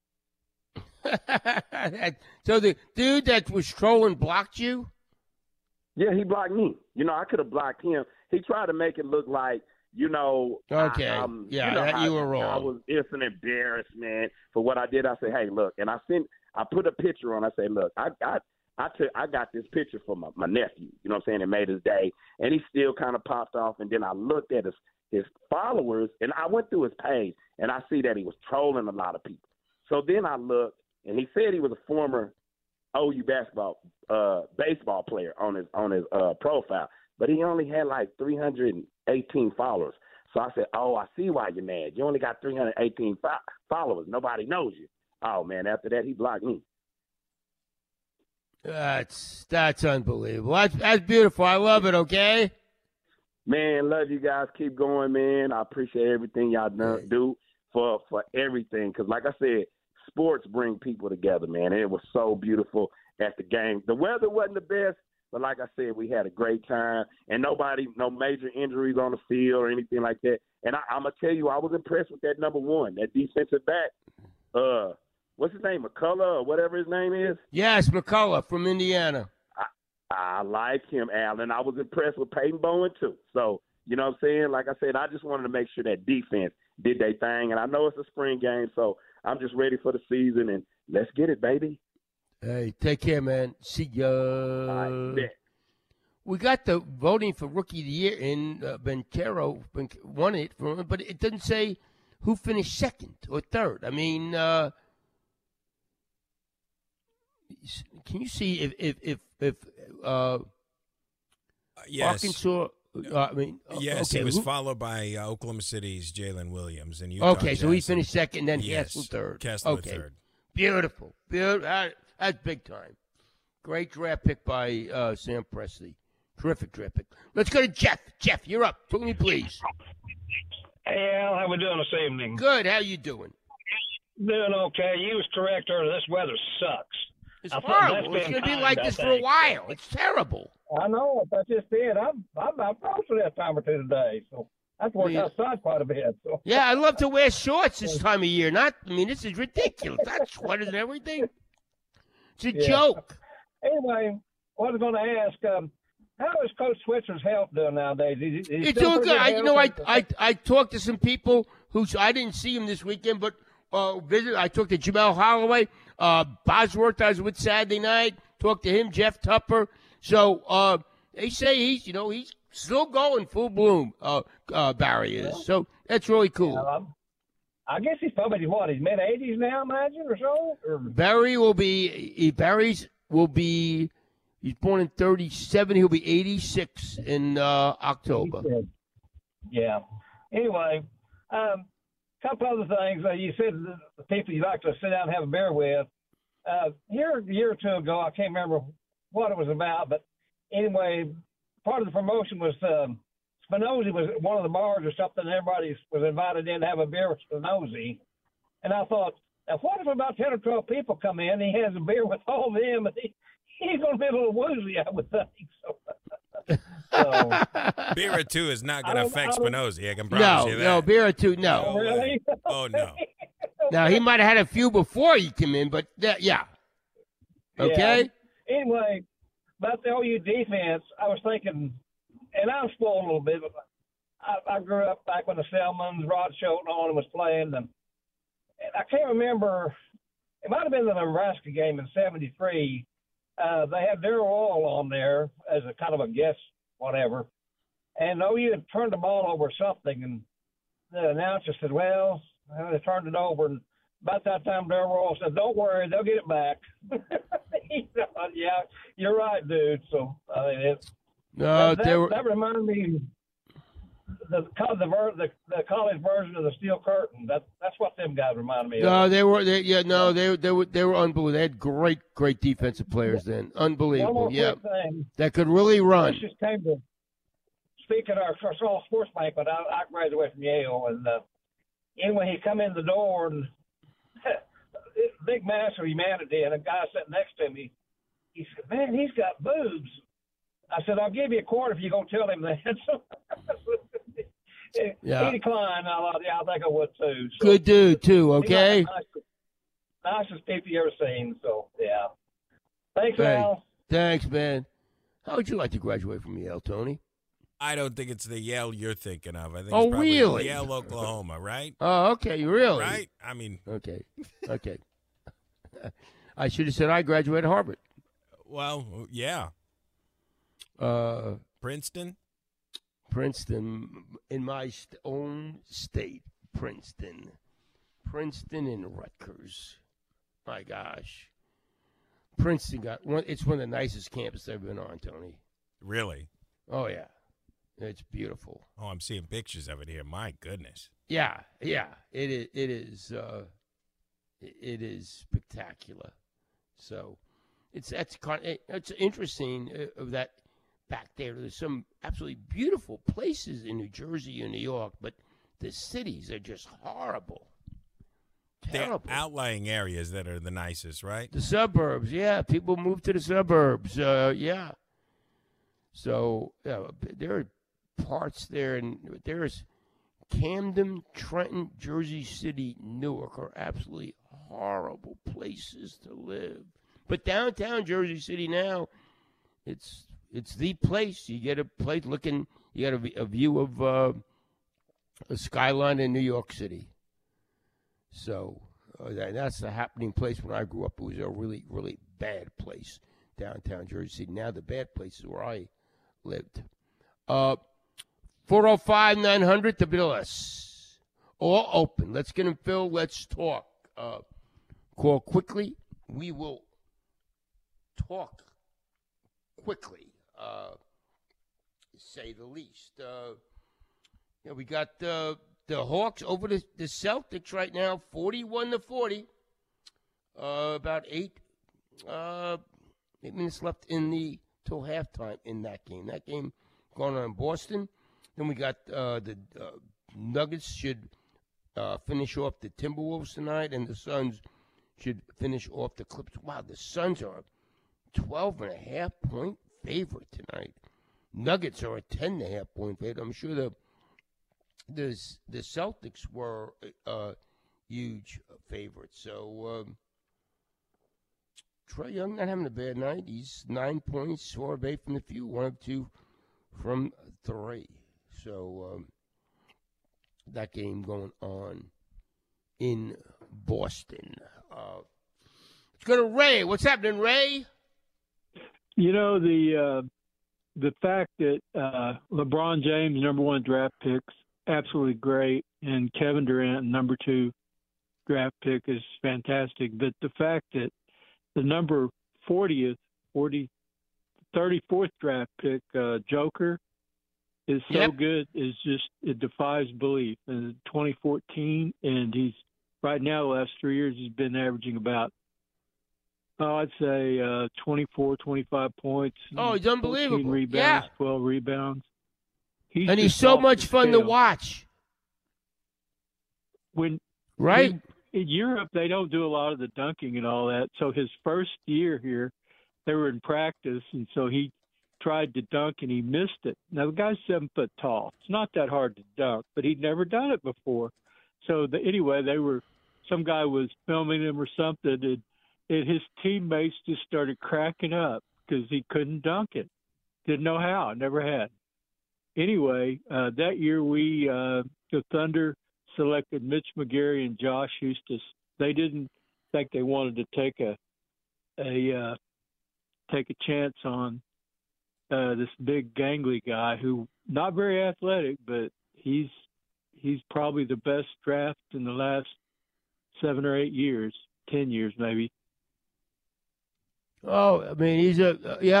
Speaker 12: So the dude that was trolling blocked you?
Speaker 19: Yeah, he blocked me. I could have blocked him. He tried to make it look like,
Speaker 12: Okay. You were wrong.
Speaker 19: I was an embarrassment for what I did. I said, "Hey, look," and I put a picture on. I said, "Look, I got this picture for my nephew. You know what I'm saying? It made his day." And he still kind of popped off. And then I looked at his followers, and I went through his page, and I see that he was trolling a lot of people. So then I looked, and he said he was a former OU baseball player on his profile, but he only had like 318 followers. So I said, oh, I see why you're mad. You only got 318 followers. Nobody knows you. Oh, man, after that, he blocked me.
Speaker 12: That's unbelievable. That's beautiful. I love it, okay?
Speaker 19: Man, love you guys. Keep going, man. I appreciate everything y'all do for everything. Because like I said, sports bring people together, man. And it was so beautiful at the game. The weather wasn't the best, but like I said, we had a great time. And no major injuries on the field or anything like that. And I'm going to tell you, I was impressed with that number one, that defensive back. What's his name, McCullough or whatever his name is?
Speaker 12: Yes, McCullough from Indiana.
Speaker 19: I like him, Alan. I was impressed with Peyton Bowen, too. So, you know what I'm saying? Like I said, I just wanted to make sure that defense did their thing. And I know it's a spring game, so I'm just ready for the season. And let's get it, baby.
Speaker 12: Hey, take care, man. See ya. We got the voting for Rookie of the Year in Bentero won it, but it doesn't say who finished second or third. I mean, can you see if
Speaker 7: yes.
Speaker 12: Arkansas?
Speaker 7: Yes,
Speaker 12: okay.
Speaker 7: he was followed by Oklahoma City's Jalen Williams and Utah.
Speaker 12: Okay, so he finished second, then
Speaker 7: yes.
Speaker 12: Kessler third.
Speaker 7: Kessler third.
Speaker 12: Beautiful. That's big time. Great draft pick by Sam Presti. Terrific draft pick. Let's go to Jeff. Jeff, you're up. Talk to me, please.
Speaker 20: Hey, Al, how we doing this evening?
Speaker 12: Good. How you doing?
Speaker 20: Doing okay. You was correct earlier. This weather sucks.
Speaker 12: It's horrible. It's going to be like this for a while. It's terrible.
Speaker 20: I know. That's just it. I'm close to that time or two today, so I've worked outside quite a bit. So.
Speaker 12: Yeah, I love to wear shorts this time of year. This is ridiculous. That's sweaters and everything. It's a joke.
Speaker 20: Anyway, what I was going to ask, how is Coach Switzer's health doing nowadays?
Speaker 12: He's doing good. I talked to some people who I didn't see him this weekend, but I talked to Jamel Holloway. Bosworth I was with Saturday night. Talked to him, Jeff Tupper. So they say he's still going full bloom. Barry is. So that's really cool.
Speaker 20: I guess he's probably his mid-80s now, imagine, or so.
Speaker 12: Barry will be. He's born in 37. He'll be 86 in October.
Speaker 20: Yeah. Anyway, couple other things. You said the people you like to sit down and have a beer with. Here, a year or two ago, I can't remember what it was about, but anyway, part of the promotion was Spinozzi was at one of the bars or something, and everybody was invited in to have a beer with Spinozzi. And I thought, now what if about 10 or 12 people come in, and he has a beer with all of them, and he's going to be a little woozy, I would think. So,
Speaker 7: beer or two is not going to affect Spinozzi. I can promise you that.
Speaker 12: No, beer or two, no.
Speaker 20: Oh, really?
Speaker 7: Oh, no.
Speaker 12: Now, he might have had a few before he came in, but yeah. Okay?
Speaker 20: Yeah. Anyway, about the OU defense, I was thinking, and I'm spoiled a little bit, but I grew up back when the Selmans, Rod Shelton on was playing, and I can't remember, it might have been the Nebraska game in 73. They had Darrell Oil on there as a kind of a guest, whatever. And OU had turned the ball over something, and the announcer said, well, they turned it over. And about that time, Darrell Oil said, don't worry, they'll get it back. Yeah, you're right, dude. So that reminded me the college version of the Steel Curtain. That's what them guys reminded me of.
Speaker 12: No, they were unbelievable. They had great defensive players then. Unbelievable. Yeah, that could really run.
Speaker 20: This just came to speak at our small sports banquet. I graduated from Yale, and anyway, he come in the door and big mass of humanity, and a guy sitting next to me. He said, "Man, he's got boobs." I said, "I'll give you a quarter if you go tell him that."
Speaker 12: Yeah.
Speaker 20: He declined. I think I would too. So,
Speaker 12: good dude too. Okay.
Speaker 20: Nicest people you ever seen. So yeah. Thanks,
Speaker 12: Hey,
Speaker 20: Al.
Speaker 12: thanks, man. How would you like to graduate from Yale, Tony?
Speaker 7: I don't think it's the Yale you're thinking of. I think
Speaker 12: Oh,
Speaker 7: it's probably
Speaker 12: really?
Speaker 7: Yale, Oklahoma, right?
Speaker 12: Oh, okay, really?
Speaker 7: Right? I mean.
Speaker 12: Okay. I should have said I graduated Harvard.
Speaker 7: Well, yeah. Princeton in my own state. Princeton and Rutgers. My gosh, Princeton it's one of the nicest campuses I've ever been on, Tony. Really?
Speaker 12: Oh yeah. It's beautiful.
Speaker 7: Oh, I'm seeing pictures of it here. My goodness.
Speaker 12: Yeah. It is spectacular. So it's interesting that back there. There's some absolutely beautiful places in New Jersey and New York, but the cities are just horrible. Terrible.
Speaker 7: They're outlying areas that are the nicest, right?
Speaker 12: The suburbs, yeah. People move to the suburbs, yeah. So there are parts there, and there's Camden, Trenton, Jersey City, Newark are absolutely horrible places to live. But downtown Jersey City now, it's the place. You get a place looking. You got a view of a skyline in New York City. So that's the happening place. When I grew up, it was a really, really bad place, downtown Jersey City. Now the bad place is where I lived. 405-900 to WLS. All open. Let's get them filled. Let's talk. Call quickly. We will talk quickly, say the least. We got the Hawks over the Celtics right now, 41-40. About 8 minutes left till halftime in that game. That game going on in Boston. Then we got the Nuggets should finish off the Timberwolves tonight, and the Suns should finish off the Clippers. Wow, the Suns are a 12.5-point favorite tonight. Nuggets are a 10.5-point favorite. I'm sure the Celtics were huge favorites. So Trae Young not having a bad night. He's 9 points, 4 of 8 from the field, 1 of 2 from 3. So that game going on in Boston. Let's go to Ray. What's happening, Ray?
Speaker 21: You know, the fact that LeBron James, number 1 draft pick's absolutely great, and Kevin Durant, number 2 draft pick, is fantastic. But the fact that the number 34th draft pick, Joker, is so good is just, it defies belief. In 2014, and he's right now, the last 3 years, he's been averaging about, I'd say 24, 25 points.
Speaker 12: Oh, he's unbelievable.
Speaker 21: 14 rebounds, 12 rebounds.
Speaker 12: He's so much fun to watch.
Speaker 21: In Europe, they don't do a lot of the dunking and all that. So his first year here, they were in practice, and so he tried to dunk, and he missed it. Now, the guy's 7 foot tall. It's not that hard to dunk, but he'd never done it before. So anyway, some guy was filming him or something, and his teammates just started cracking up because he couldn't dunk it. Didn't know how, never had. Anyway, that year the Thunder selected Mitch McGary and Josh Hustis. They didn't think they wanted to take a chance on this big gangly guy who not very athletic, but he's probably the best draft in the last 7 or 8 years, 10 years maybe.
Speaker 12: Oh, I mean, he's a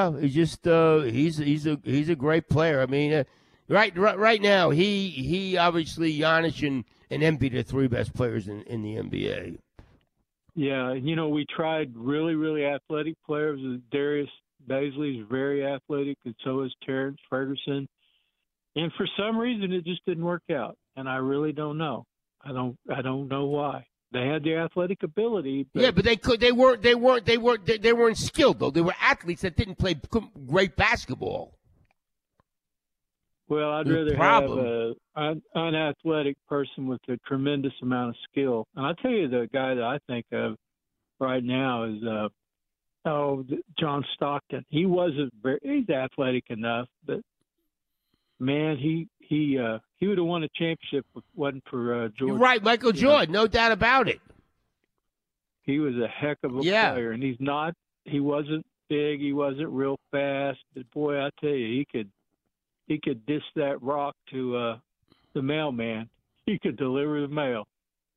Speaker 12: great player. I mean, right now he obviously Giannis and Embiid are 3 best players in the NBA.
Speaker 21: Yeah, we tried really, really athletic players. Darius Bazley is very athletic, and so is Terrence Ferguson. And for some reason, it just didn't work out, and I really don't know. I don't know why. They had the athletic ability. But
Speaker 12: but they weren't skilled though. They were athletes that didn't play great basketball.
Speaker 21: Well, I'd rather have an unathletic person with a tremendous amount of skill. And I'll tell you, the guy that I think of right now is John Stockton. He's athletic enough, but man, he would have won a championship if it wasn't for Jordan.
Speaker 12: You're right, Michael Jordan, no doubt about it.
Speaker 21: He was a heck of a player, and he wasn't big, he wasn't real fast, but boy, I tell you, he could dish that rock to the mailman. He could deliver the mail.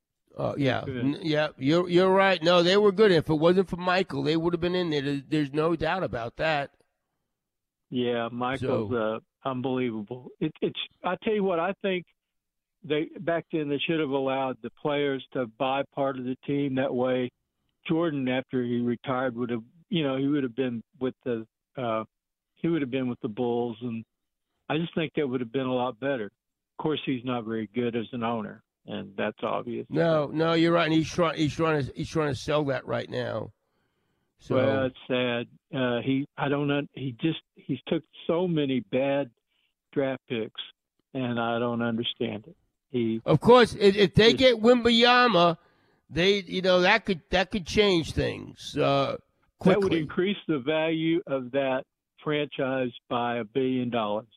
Speaker 21: You're right. No, they were good. If it wasn't for Michael, they would have been in there. There's no doubt about that. Yeah, Michael's unbelievable. I tell you what, I think back then they should have allowed the players to buy part of the team. That way, Jordan, after he retired, would have, he would have been with the Bulls, and I just think that would have been a lot better. Of course, he's not very good as an owner, and that's obvious.
Speaker 12: No, you're right. And he's trying to sell that right now. So.
Speaker 21: Well, it's sad. He's took so many bad draft picks, and I don't understand it.
Speaker 12: Of course, if they get Wembanyama, that could change things quickly.
Speaker 21: That would increase the value of that franchise by $1 billion.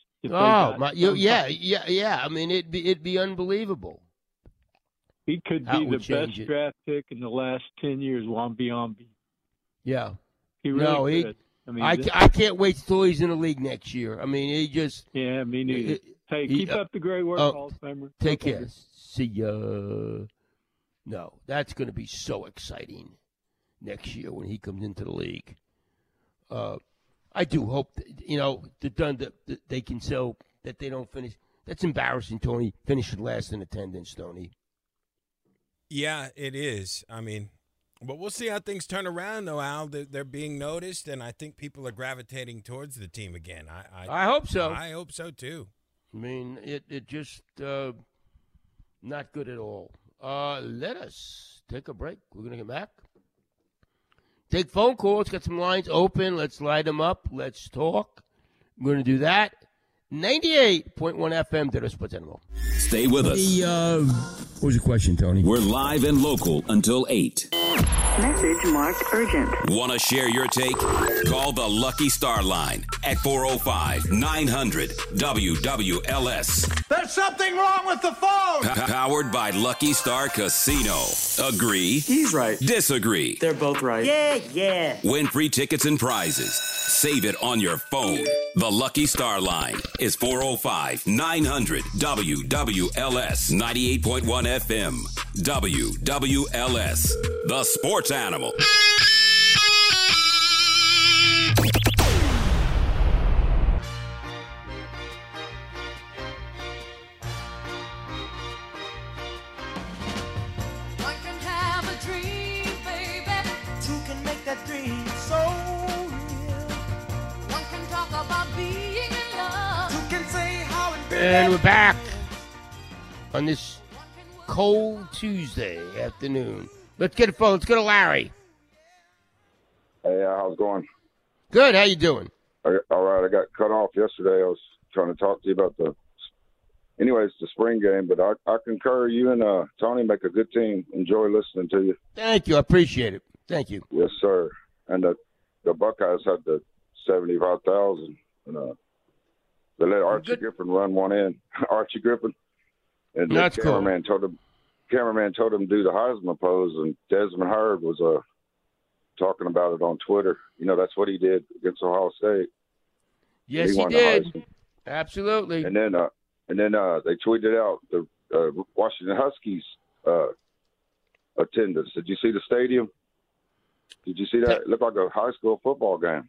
Speaker 12: Yeah. I mean, it'd be unbelievable.
Speaker 21: He could be the best draft pick in the last 10 years. Wembanyama.
Speaker 12: Yeah.
Speaker 21: He really could.
Speaker 12: I can't wait till he's in the league next year. I mean, he just.
Speaker 21: Yeah, me neither. Hey, keep up the great work, Hall of Famer.
Speaker 12: Take care. See ya. No, that's going to be so exciting next year when he comes into the league. I do hope that, they can sell, that they don't finish. That's embarrassing, Tony, finishing last in attendance, Tony.
Speaker 7: Yeah, it is. I mean, but we'll see how things turn around, though, Al. They're being noticed, and I think people are gravitating towards the team again.
Speaker 12: I hope so.
Speaker 7: I hope so, too.
Speaker 12: I mean, it just not good at all. Let us take a break. We're going to get back. Take phone calls. Got some lines open. Let's light them up. Let's talk. We're going to do that. 98.1 FM, Ditto Sports Animal.
Speaker 5: Stay with us.
Speaker 12: What was your question, Tony?
Speaker 5: We're live and local until 8.
Speaker 2: Message marked urgent.
Speaker 5: Want to share your take? Call the Lucky Star line at 405-900-WWLS.
Speaker 22: There's something wrong with the phone!
Speaker 5: Powered by Lucky Star Casino. Agree?
Speaker 22: He's right.
Speaker 5: Disagree?
Speaker 22: They're both right.
Speaker 2: Yeah.
Speaker 5: Win free tickets and prizes. Save it on your phone. The Lucky Star line is 405-900-WWLS 98.1 FM. WWLS. The Sports Animal.
Speaker 8: One can have a dream, baby. Two can make that dream so real. One can talk about being in love. Two can say how it
Speaker 12: And we're back on this cold Tuesday afternoon. Let's get a phone. Let's go to Larry.
Speaker 23: Hey, how's it going?
Speaker 12: Good. How you doing?
Speaker 23: All right. I got cut off yesterday. I was trying to talk to you about the spring game, but I concur. You and Tony make a good team. Enjoy listening to you.
Speaker 12: Thank you. I appreciate it. Thank you.
Speaker 23: Yes, sir. And the Buckeyes had the 75,000. And they let Archie Griffin run one in. Archie Griffin. And the cameraman told him to do the Heisman pose, and Desmond Hurd was talking about it on Twitter. That's what he did against Ohio State.
Speaker 12: Yes, he did. Absolutely.
Speaker 23: And then they tweeted out the Washington Huskies attendance. Did you see the stadium? Did you see that? It looked like a high school football game.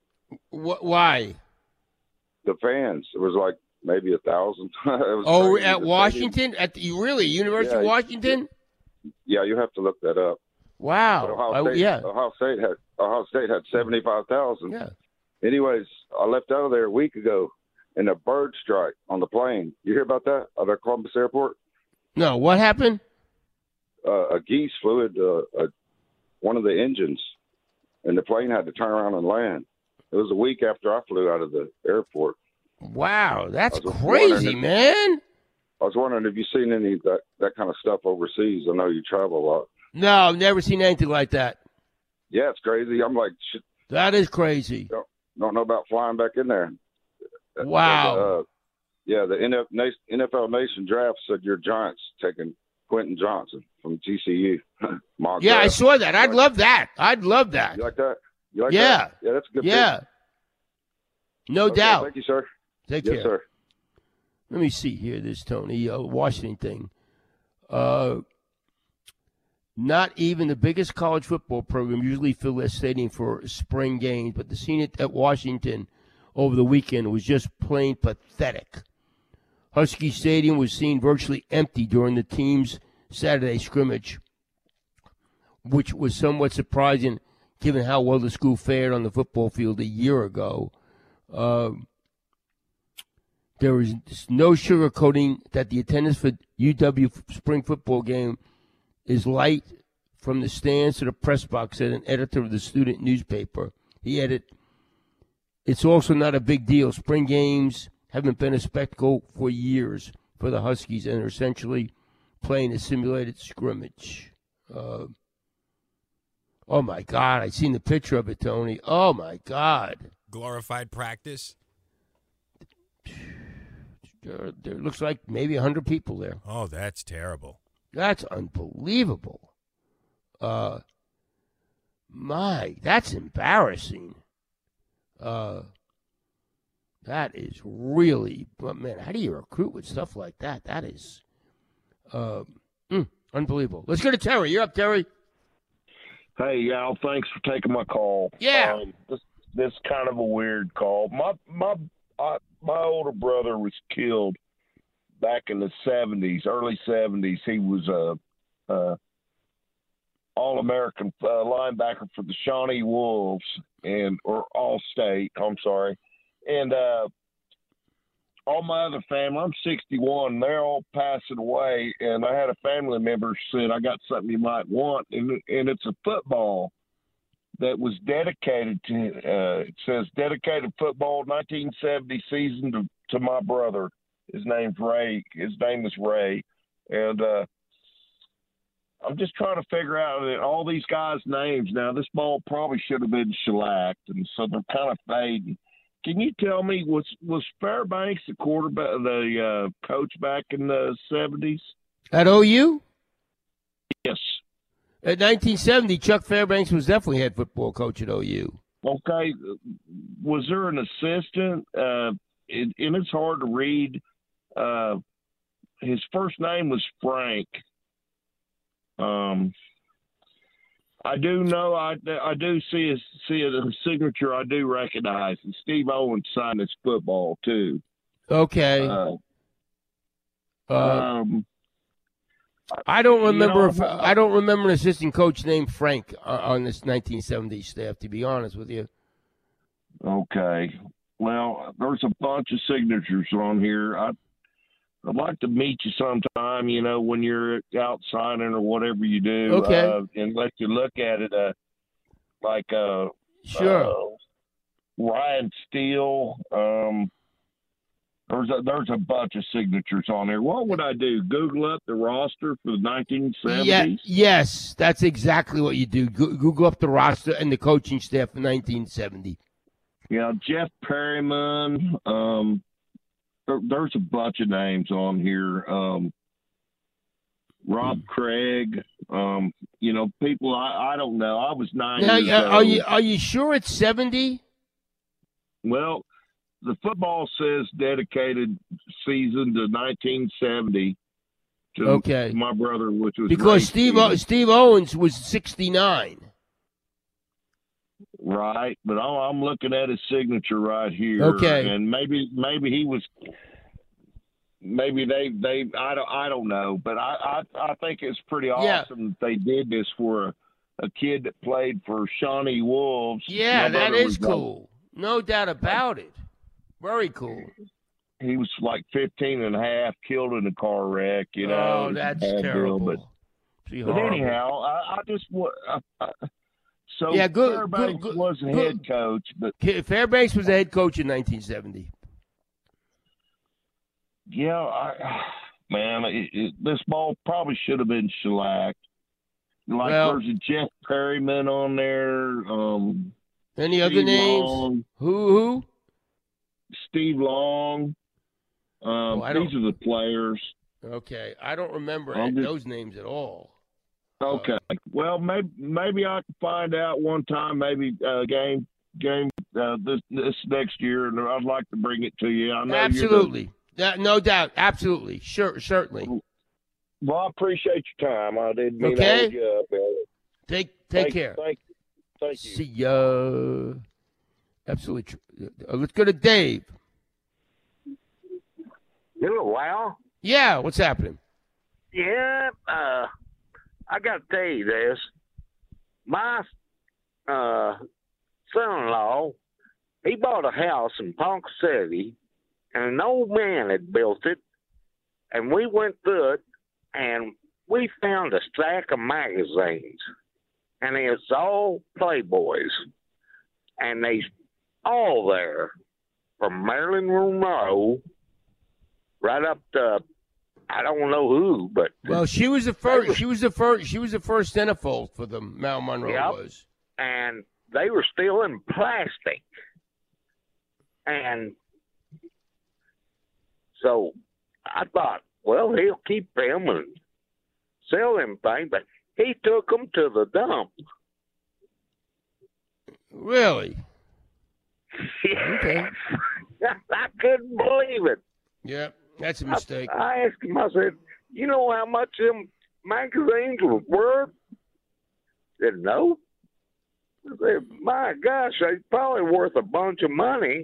Speaker 12: Why?
Speaker 23: The fans. It was like maybe 1,000.
Speaker 12: At Washington? University of Washington?
Speaker 23: Yeah, you have to look that up.
Speaker 12: Wow.
Speaker 23: Ohio State had 75,000.
Speaker 12: Yeah.
Speaker 23: Anyways, I left out of there a week ago, and a bird strike on the plane. You hear about that out of Columbus Airport?
Speaker 12: No. What happened?
Speaker 23: A geese flew into one of the engines, and the plane had to turn around and land. It was a week after I flew out of the airport.
Speaker 12: Wow, that's crazy, man.
Speaker 23: I was wondering if you've seen any of that kind of stuff overseas. I know you travel a lot.
Speaker 12: No, I've never seen anything like that.
Speaker 23: Yeah, it's crazy. I'm like, shit.
Speaker 12: That is crazy.
Speaker 23: Don't know about flying back in there.
Speaker 12: Wow.
Speaker 23: The NFL Nation draft said your Giants taking Quentin Johnson from TCU.
Speaker 12: Yeah, I saw that. I'd love that.
Speaker 23: You like that? You like that? Yeah, that's a good pick.
Speaker 12: No doubt.
Speaker 23: Thank you, sir.
Speaker 12: Take care.
Speaker 23: Yes, sir.
Speaker 12: Let me see here, this Tony Washington thing. Not even the biggest college football program usually fill their stadium for spring games, but the scene at Washington
Speaker 6: over the weekend was just plain pathetic. Husky Stadium was seen virtually empty during the team's Saturday scrimmage, which was somewhat surprising given how well the school fared on the football field a year ago. There was no sugarcoating that the attendance for UW spring football game is light from the stands to the press box, said an editor of the student newspaper. He added, "It's also not a big deal. Spring games haven't been a spectacle for years for the Huskies and are essentially playing a simulated scrimmage." Oh, my God. I seen the picture of it, Tony. Oh, my God.
Speaker 7: Glorified practice?
Speaker 6: There looks like maybe 100 people there.
Speaker 7: Oh, that's terrible.
Speaker 6: That's unbelievable. That's embarrassing. That is really, man, how do you recruit with stuff like that? That is unbelievable. Let's go to Terry. You're up, Terry.
Speaker 1: Hey, Al, thanks for taking my call.
Speaker 6: Yeah.
Speaker 1: This kind of a weird call. My older brother was killed back in the 70s, early 70s. He was a All-American linebacker for the Shawnee Wolves or All-State. I'm sorry, and all my other family. I'm 61. They're all passing away, and I had a family member said, "I got something you might want," and it's a football that was dedicated to, it says dedicated football 1970 season to my brother. His name's Ray. His name is Ray. And I'm just trying to figure out all these guys' names now. This ball probably should have been shellacked, and so they're kind of fading. Can you tell me, was Fairbanks the quarterback, the coach back in the 70s?
Speaker 6: At OU?
Speaker 1: Yes.
Speaker 6: At 1970, Chuck Fairbanks was definitely head football coach at OU.
Speaker 1: Okay. Was there an assistant? And it's hard to read. His first name was Frank. I do know. I do see a signature. I do recognize. And Steve Owens signed his football too.
Speaker 6: Okay. I don't remember. I don't remember an assistant coach named Frank on this 1970s staff. To be honest with you.
Speaker 1: Okay. Well, there's a bunch of signatures on here. I'd like to meet you sometime. You know, when you're out signing or whatever you do.
Speaker 6: Okay.
Speaker 1: And let you look at it.
Speaker 6: Sure.
Speaker 1: Ryan Steele. There's a bunch of signatures on there. What would I do? Google up the roster for the 1970s?
Speaker 6: Yeah, yes, that's exactly what you do. Google up the roster and the coaching staff for 1970.
Speaker 1: Yeah, Jeff Perryman. There's a bunch of names on here. Rob Craig. People I don't know. I was 9 years old.
Speaker 6: Are you sure it's 70?
Speaker 1: Well, the football says dedicated season to 1970 to my brother, which was
Speaker 6: because Steve Owens was 69.
Speaker 1: Right, but I'm looking at his signature right here.
Speaker 6: Okay,
Speaker 1: and maybe he was. Maybe they I don't know, but I think it's pretty awesome that they did this for a kid that played for Shawnee Wolves.
Speaker 6: Yeah, that is cool. No doubt about it. Very cool.
Speaker 1: He was like 15 and a half, killed in a car wreck, you know.
Speaker 6: Oh, that's terrible.
Speaker 1: But anyhow, I just so
Speaker 6: yeah,
Speaker 1: Fairbanks was a head coach, but
Speaker 6: Fairbanks was a head coach in 1970.
Speaker 1: Yeah, this ball probably should have been shellacked. There's a Jeff Perryman on there.
Speaker 6: Any other names?
Speaker 1: Long.
Speaker 6: Who?
Speaker 1: Steve Long. These are the players.
Speaker 6: Okay, I don't remember those names at all.
Speaker 1: Okay, well maybe I can find out one time. Maybe game this next year, and I'd like to bring it to you. I know
Speaker 6: absolutely, no doubt, absolutely, sure, certainly.
Speaker 1: Well, I appreciate your time. I didn't mean to hold you up.
Speaker 6: Take care.
Speaker 1: Thank you.
Speaker 6: See ya. Absolutely.
Speaker 12: Let's go to Dave.
Speaker 4: Hello, Wow.
Speaker 12: Yeah, what's happening?
Speaker 4: Yeah, I got to tell you this. My son-in-law, he bought a house in Ponca City, and an old man had built it, and we went through it, and we found a stack of magazines, and it's all Playboys, and they all there from Marilyn Monroe right up to I don't know who, but
Speaker 12: Well, she was the first. She was the first centerfold for the Marilyn Monroe
Speaker 4: Yep.
Speaker 12: was.
Speaker 4: And they were still in plastic, and so I thought, well, he'll keep them and sell them things, but he took them to the dump.
Speaker 12: Really? Okay.
Speaker 4: I couldn't believe it.
Speaker 12: Yeah, that's a mistake.
Speaker 4: I asked him, I said, you know how much them magazines were worth? He said, no. I said, my gosh, they're probably worth a bunch of money.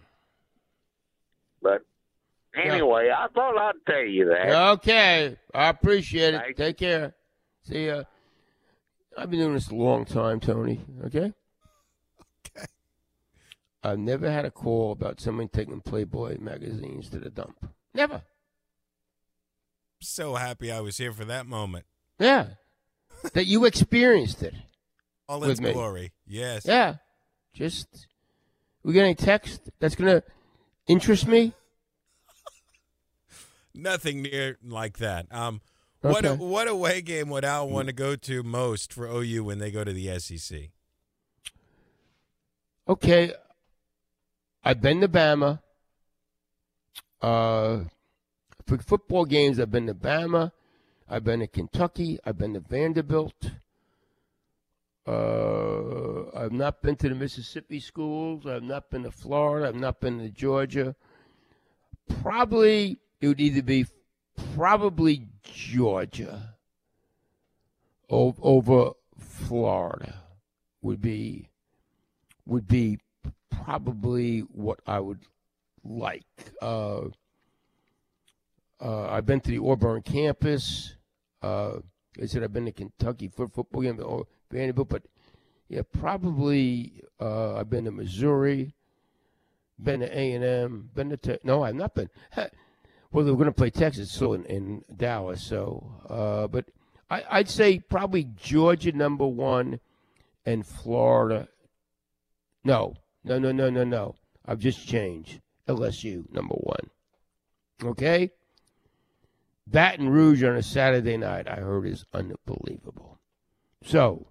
Speaker 4: But anyway, I thought I'd tell you that.
Speaker 12: Okay, I appreciate it. Take care. See ya. I've been doing this a long time, Tony. Okay.
Speaker 7: Okay.
Speaker 12: I've never had a call about someone taking Playboy magazines to the dump. Never.
Speaker 7: So happy I was here for that moment.
Speaker 12: Yeah. That you experienced it.
Speaker 7: All
Speaker 12: with
Speaker 7: its
Speaker 12: me.
Speaker 7: glory. Yes.
Speaker 12: Yeah. Just, we get any text that's going to interest me?
Speaker 7: Nothing near like that.
Speaker 12: Okay.
Speaker 7: What away game would Al want to go to most for OU when they go to the SEC?
Speaker 12: Okay. I've been to Bama. For football games, I've been to Bama. I've been to Kentucky. I've been to Vanderbilt. I've not been to the Mississippi schools. I've not been to Florida. I've not been to Georgia. Probably, it would either be probably Georgia over Florida would be probably what I would like. I've been to the Auburn campus. I said I've been to Kentucky for football game or Vanderbilt, but yeah, probably I've been to Missouri, been to A&M, been to no, I've not been. Well, they were going to play Texas, so in Dallas. So, but I'd say probably Georgia number one, and Florida. No. I've just changed. LSU number one. Okay. Baton Rouge on a Saturday night, I heard, is unbelievable. So,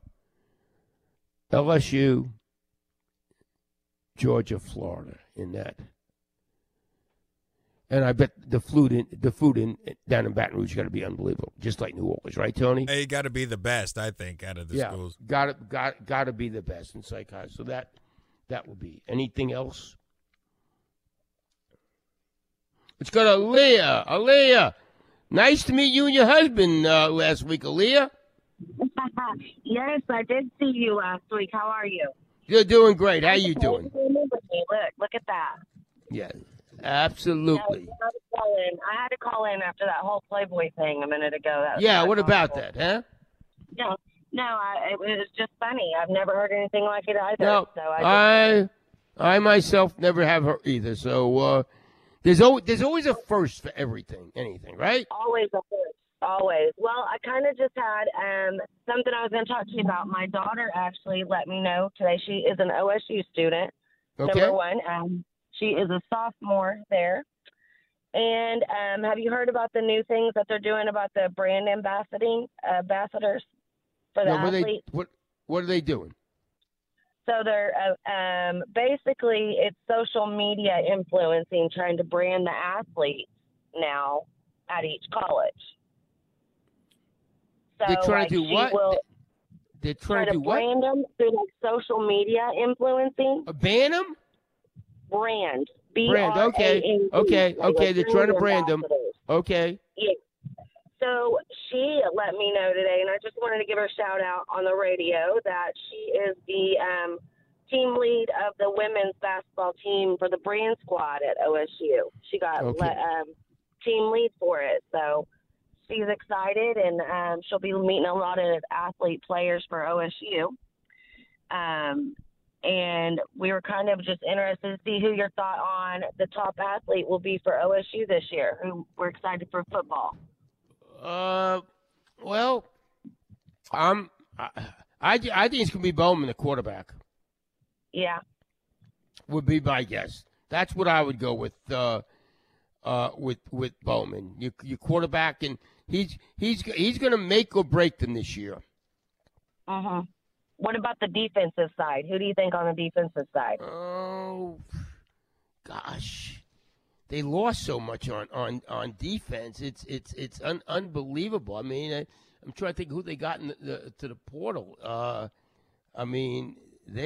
Speaker 12: LSU, Georgia, Florida in that. And I bet the food down in Baton Rouge got to be unbelievable, just like New Orleans, right, Tony?
Speaker 7: Hey, got to be the best, I think, out of the schools.
Speaker 12: Got to be the best in psychology. So that will be. Anything else? Let's go to Aaliyah. Aaliyah, nice to meet you and your husband last week, Aaliyah.
Speaker 9: Yes, I did see you last week. How are you?
Speaker 12: You're doing great. How you doing?
Speaker 9: Look at that.
Speaker 12: Yeah, absolutely.
Speaker 9: I had to call in after that whole Playboy thing a minute ago. That was
Speaker 12: Yeah,
Speaker 9: so
Speaker 12: what about
Speaker 9: awful.
Speaker 12: that, huh?
Speaker 9: No, it was just funny. I've never heard anything like it either.
Speaker 12: No,
Speaker 9: so
Speaker 12: I myself never have heard either. So there's always a first for anything, right?
Speaker 9: Always a first. Always. Well, I kind of just had something I was going to talk to you about. My daughter actually let me know today. She is an OSU student,
Speaker 12: Okay.
Speaker 9: number one. She is a sophomore there. And have you heard about the new things that they're doing about the brand ambassadors for the athletes?
Speaker 12: What are they doing?
Speaker 9: So they're basically it's social media influencing, trying to brand the athletes now at each college. So,
Speaker 12: They're trying to do what? They're trying to do what?
Speaker 9: brand them through like social media influencing.
Speaker 12: Ban them?
Speaker 9: Brand.
Speaker 12: Brand. Okay.
Speaker 9: B-R-A-N-D.
Speaker 12: Okay. They're trying to brand them.
Speaker 9: ambassadors.
Speaker 12: Okay.
Speaker 9: Yeah. So she let me know today, and I just wanted to give her a shout out on the radio that she is the team lead of the women's basketball team for the brand squad at OSU. She got team lead for it. So she's excited, and she'll be meeting a lot of athlete players for OSU. And we were kind of just interested to see who your thought on the top athlete will be for OSU this year, who we're excited for football.
Speaker 12: Well, I think it's going to be Bowman, the quarterback.
Speaker 9: Yeah.
Speaker 12: Would be my guess. That's what I would go with Bowman. Your quarterback, and he's going to make or break them this year.
Speaker 9: Uh-huh. What about the defensive side? Who do you think on the defensive side?
Speaker 12: Oh, gosh. They lost so much on defense. It's unbelievable. I mean, I'm trying to think who they got to the portal. I mean,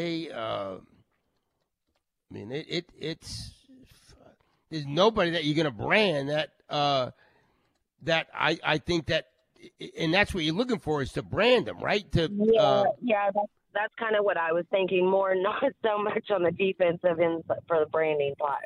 Speaker 12: it's there's nobody that you're going to brand that I think that, and that's what you're looking for is to brand them, right?
Speaker 9: That's kind of what I was thinking. More, not so much on the defensive end for the branding part.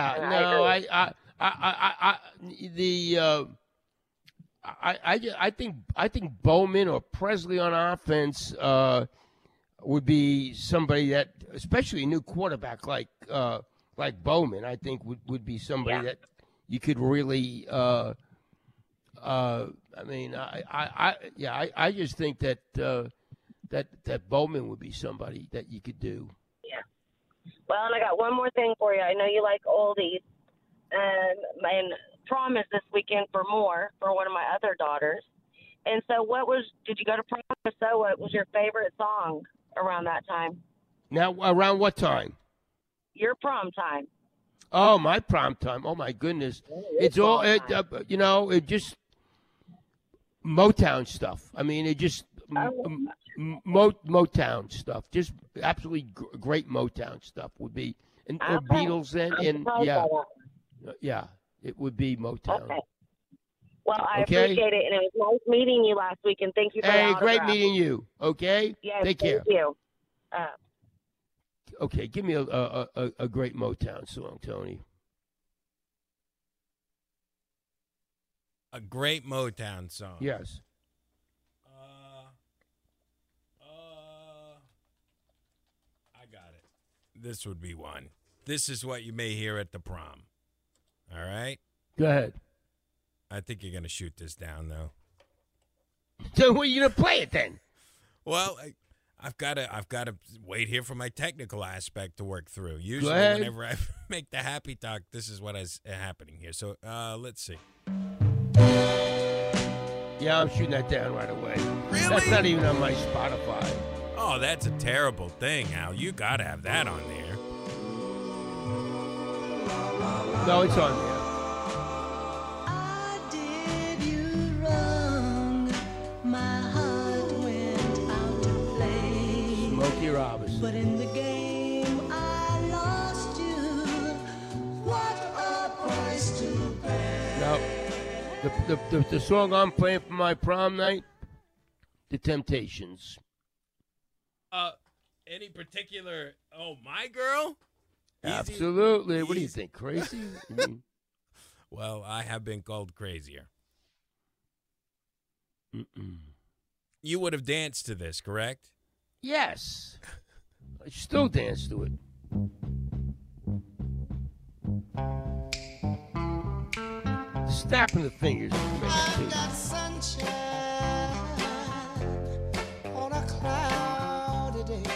Speaker 12: I think Bowman or Presley on offense would be somebody that, especially a new quarterback like Bowman, I think would be somebody that you could really. I just think that that Bowman would be somebody that you could do.
Speaker 9: Yeah. Well, and I got one more thing for you. I know you like oldies, and prom is this weekend for one of my other daughters. And so, did you go to prom? So, what was your favorite song around that time?
Speaker 12: Now, around what time?
Speaker 9: Your prom time.
Speaker 12: Oh, my prom time. Oh, my goodness. It's all, it just Motown stuff. I mean, it just Motown stuff. Just absolutely great Motown stuff would be. And or Beatles then. And yeah, it would be Motown.
Speaker 9: Okay. Well, I appreciate it, and it was nice meeting you last week, and thank you for the autograph.
Speaker 12: Great meeting you, okay?
Speaker 9: Yes,
Speaker 12: Take care.
Speaker 9: Thank you.
Speaker 12: Okay, give me a great Motown song, Tony.
Speaker 7: A great Motown song.
Speaker 12: Yes.
Speaker 7: I got it. This would be one. This is what you may hear at the prom. All right?
Speaker 12: Go ahead.
Speaker 7: I think you're going to shoot this down, though.
Speaker 12: So when are you going to play it then?
Speaker 7: Well, I've got to wait here for my technical aspect to work through. Usually whenever I make the happy talk, this is what is happening here. So let's see.
Speaker 12: Yeah, I'm shooting that down right away.
Speaker 7: Really?
Speaker 12: That's not even on my Spotify.
Speaker 7: Oh, that's a terrible thing, Al. You got to have that on there.
Speaker 12: No, it's on there. Smokey Robinson.
Speaker 8: But in the game I lost you. What a price to pay.
Speaker 12: Now, the song I'm playing for my prom night, The Temptations.
Speaker 7: Any particular? Oh, My Girl?
Speaker 12: Absolutely. What do you think? Crazy?
Speaker 7: Well, I have been called crazier. You would have danced to this, correct?
Speaker 12: Yes. I still dance to it. Snapping the fingers.
Speaker 8: I've got sunshine on a cloudy day.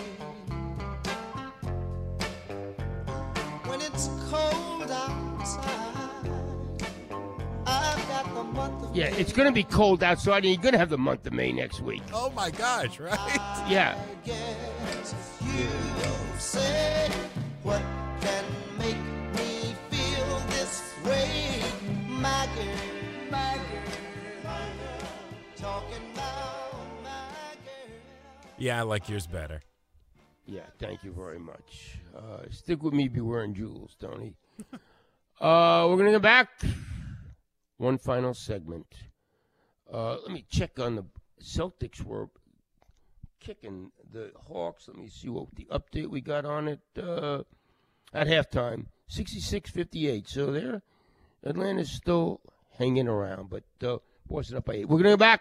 Speaker 8: When it's cold outside, I've got the month of
Speaker 12: Yeah, it's going to be cold outside, and you're going to have the month of May next week.
Speaker 7: Oh, my gosh, right?
Speaker 12: Yeah.
Speaker 8: You say, what can make me feel this way? My girl, talking about my girl.
Speaker 7: Yeah, I like yours better.
Speaker 12: Yeah, thank you very much. Stick with me, be wearing jewels, Tony. We're going to go back. One final segment. Let me check on the Celtics. Were kicking the Hawks. Let me see what the update we got on it at halftime. 66-58. So Atlanta's still hanging around, but Boston up by 8. We're going to go back.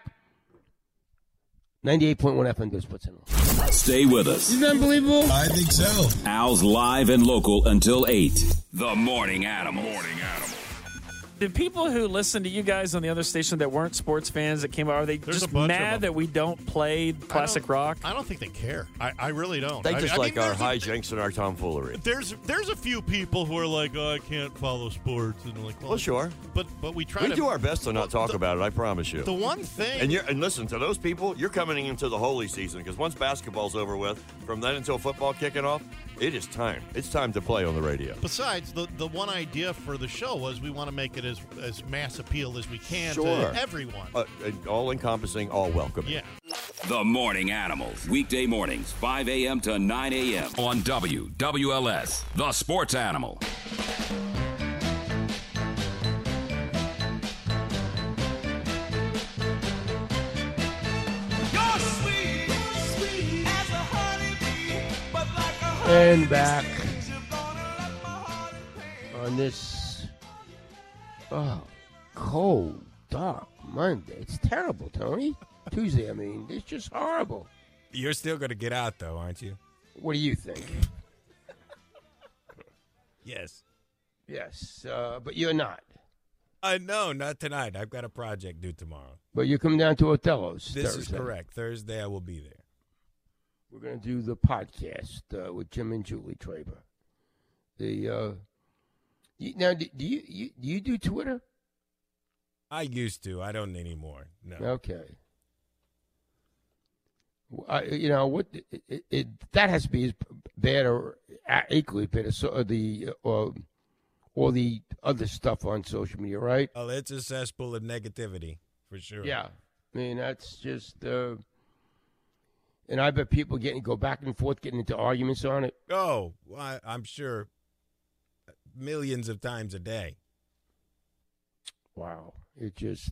Speaker 12: 98.1 FM Good Sports Channel.
Speaker 5: Stay with us.
Speaker 12: Isn't that unbelievable?
Speaker 5: I think so. Al's live and local until 8. The Morning Animal.
Speaker 10: Did people who listen to you guys on the other station that weren't sports fans that came out, are they
Speaker 11: There's
Speaker 10: just
Speaker 11: a bunch of
Speaker 10: mad
Speaker 11: them.
Speaker 10: that we don't play classic rock?
Speaker 11: I don't think they care. I really don't.
Speaker 13: They just like our
Speaker 11: there's a-
Speaker 13: hijinks and our tomfoolery.
Speaker 11: There's a few people who are like, oh, I can't follow sports, and like,
Speaker 13: Well, sure.
Speaker 11: but we try
Speaker 13: We
Speaker 11: to
Speaker 13: do our best to not talk about it, I promise you.
Speaker 11: The one thing,
Speaker 13: And listen, to those people, you're coming into the holy season, because once basketball's over with, from then until football kicking off, it is time. It's time to play on the radio.
Speaker 11: Besides, the one idea for the show was we want to make it as mass appeal as we can
Speaker 13: Sure.
Speaker 11: to everyone.
Speaker 13: All encompassing, all welcoming.
Speaker 11: Yeah.
Speaker 5: The Morning Animals. Weekday mornings, 5 a.m. to 9 a.m. on WWLS. The Sports Animal.
Speaker 12: And back on this cold, dark Monday. It's terrible, Tony. Tuesday, I mean. It's just horrible.
Speaker 7: You're still going to get out, though, aren't you?
Speaker 12: What do you think?
Speaker 7: Yes.
Speaker 12: Yes, but you're not.
Speaker 7: No, not tonight. I've got a project due tomorrow.
Speaker 12: But you're coming down to Othello's
Speaker 7: This
Speaker 12: Thursday.
Speaker 7: is correct. Thursday, I will be there.
Speaker 12: We're going to do the podcast with Jim and Julie Traber. Now, do you do Twitter?
Speaker 7: I used to. I don't anymore. No.
Speaker 12: Okay. That has to be as bad or equally bad as all the other stuff on social media, right?
Speaker 7: Oh, it's a cesspool of negativity, for sure.
Speaker 12: Yeah. I mean, that's just... and I bet people go back and forth, getting into arguments on it.
Speaker 7: Oh, well, I'm sure millions of times a day.
Speaker 12: Wow. It just...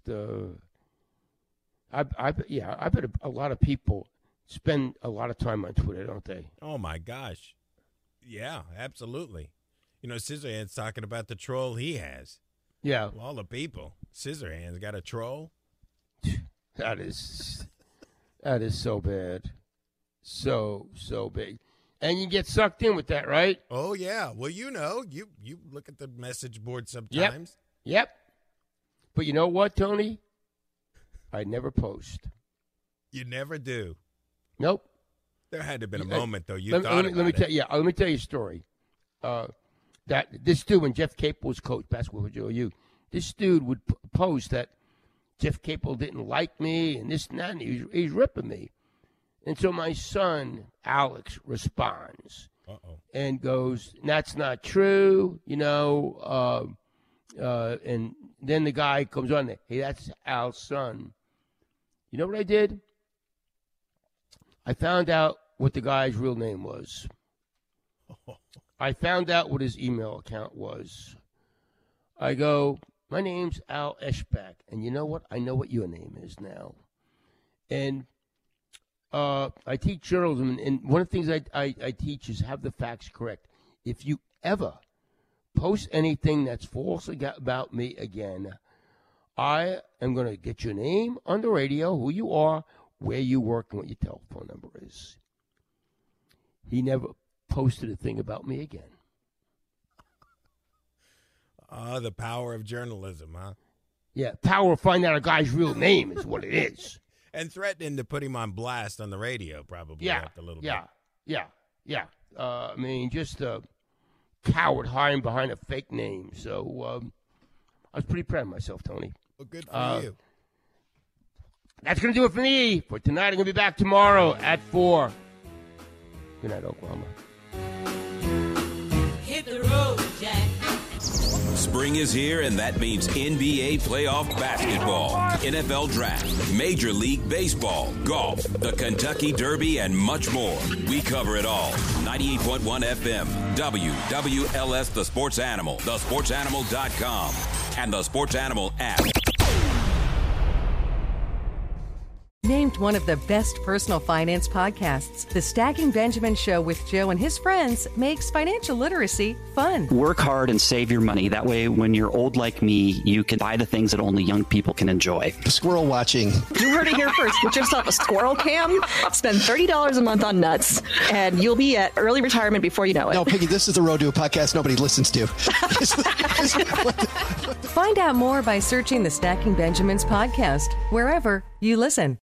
Speaker 12: I bet a lot of people spend a lot of time on Twitter, don't they?
Speaker 7: Oh, my gosh. Yeah, absolutely. You know, Scissorhands talking about the troll he has.
Speaker 12: Yeah.
Speaker 7: Well, all the people. Scissorhands got a troll?
Speaker 12: That is so bad. So big. And you get sucked in with that, right?
Speaker 7: Oh, yeah. Well, you know, you look at the message board sometimes.
Speaker 12: Yep. But you know what, Tony? I never post.
Speaker 7: You never do.
Speaker 12: Nope.
Speaker 7: There had to have been a moment, though.
Speaker 12: Let me tell you a story. That this dude, when Jeff Capel was coach basketball for JOU, this dude would post that Jeff Capel didn't like me and this and that, and he's ripping me. And so my son, Alex, responds and goes, that's not true, you know. And then the guy comes on there, hey, that's Al's son. You know what I did? I found out what the guy's real name was. I found out what his email account was. I go, my name's Al Eschbach, and you know what? I know what your name is now. And I teach journalism, and one of the things I teach is have the facts correct. If you ever post anything that's false about me again, I am going to get your name on the radio, who you are, where you work, and what your telephone number is. He never posted a thing about me again.
Speaker 7: The power of journalism, huh?
Speaker 12: Yeah, power of finding out a guy's real name is what it is.
Speaker 7: And threatening to put him on blast on the radio, probably. After a little bit.
Speaker 12: Yeah. I mean, just a coward hiding behind a fake name. So I was pretty proud of myself, Tony.
Speaker 7: Well, good for you.
Speaker 12: That's going to do it for me. For tonight, I'm going to be back tomorrow at 4. Good night, Oklahoma.
Speaker 8: Hit the road, Jack.
Speaker 5: Spring is here, and that means NBA playoff basketball, NFL draft, Major League Baseball, golf, the Kentucky Derby, and much more. We cover it all. 98.1 FM, WWLS, The Sports Animal, thesportsanimal.com, and the Sports Animal app.
Speaker 14: Named one of the best personal finance podcasts, The Stacking Benjamin Show with Joe and his friends makes financial literacy fun.
Speaker 15: Work hard and save your money. That way, when you're old like me, you can buy the things that only young people can enjoy.
Speaker 16: Squirrel watching.
Speaker 24: You heard it here first. Get yourself a squirrel cam. Spend $30 a month on nuts, and you'll be at early retirement before you know it.
Speaker 16: No, Piggy, this is the road to a podcast nobody listens to.
Speaker 14: Find out more by searching the Stacking Benjamins podcast wherever you listen.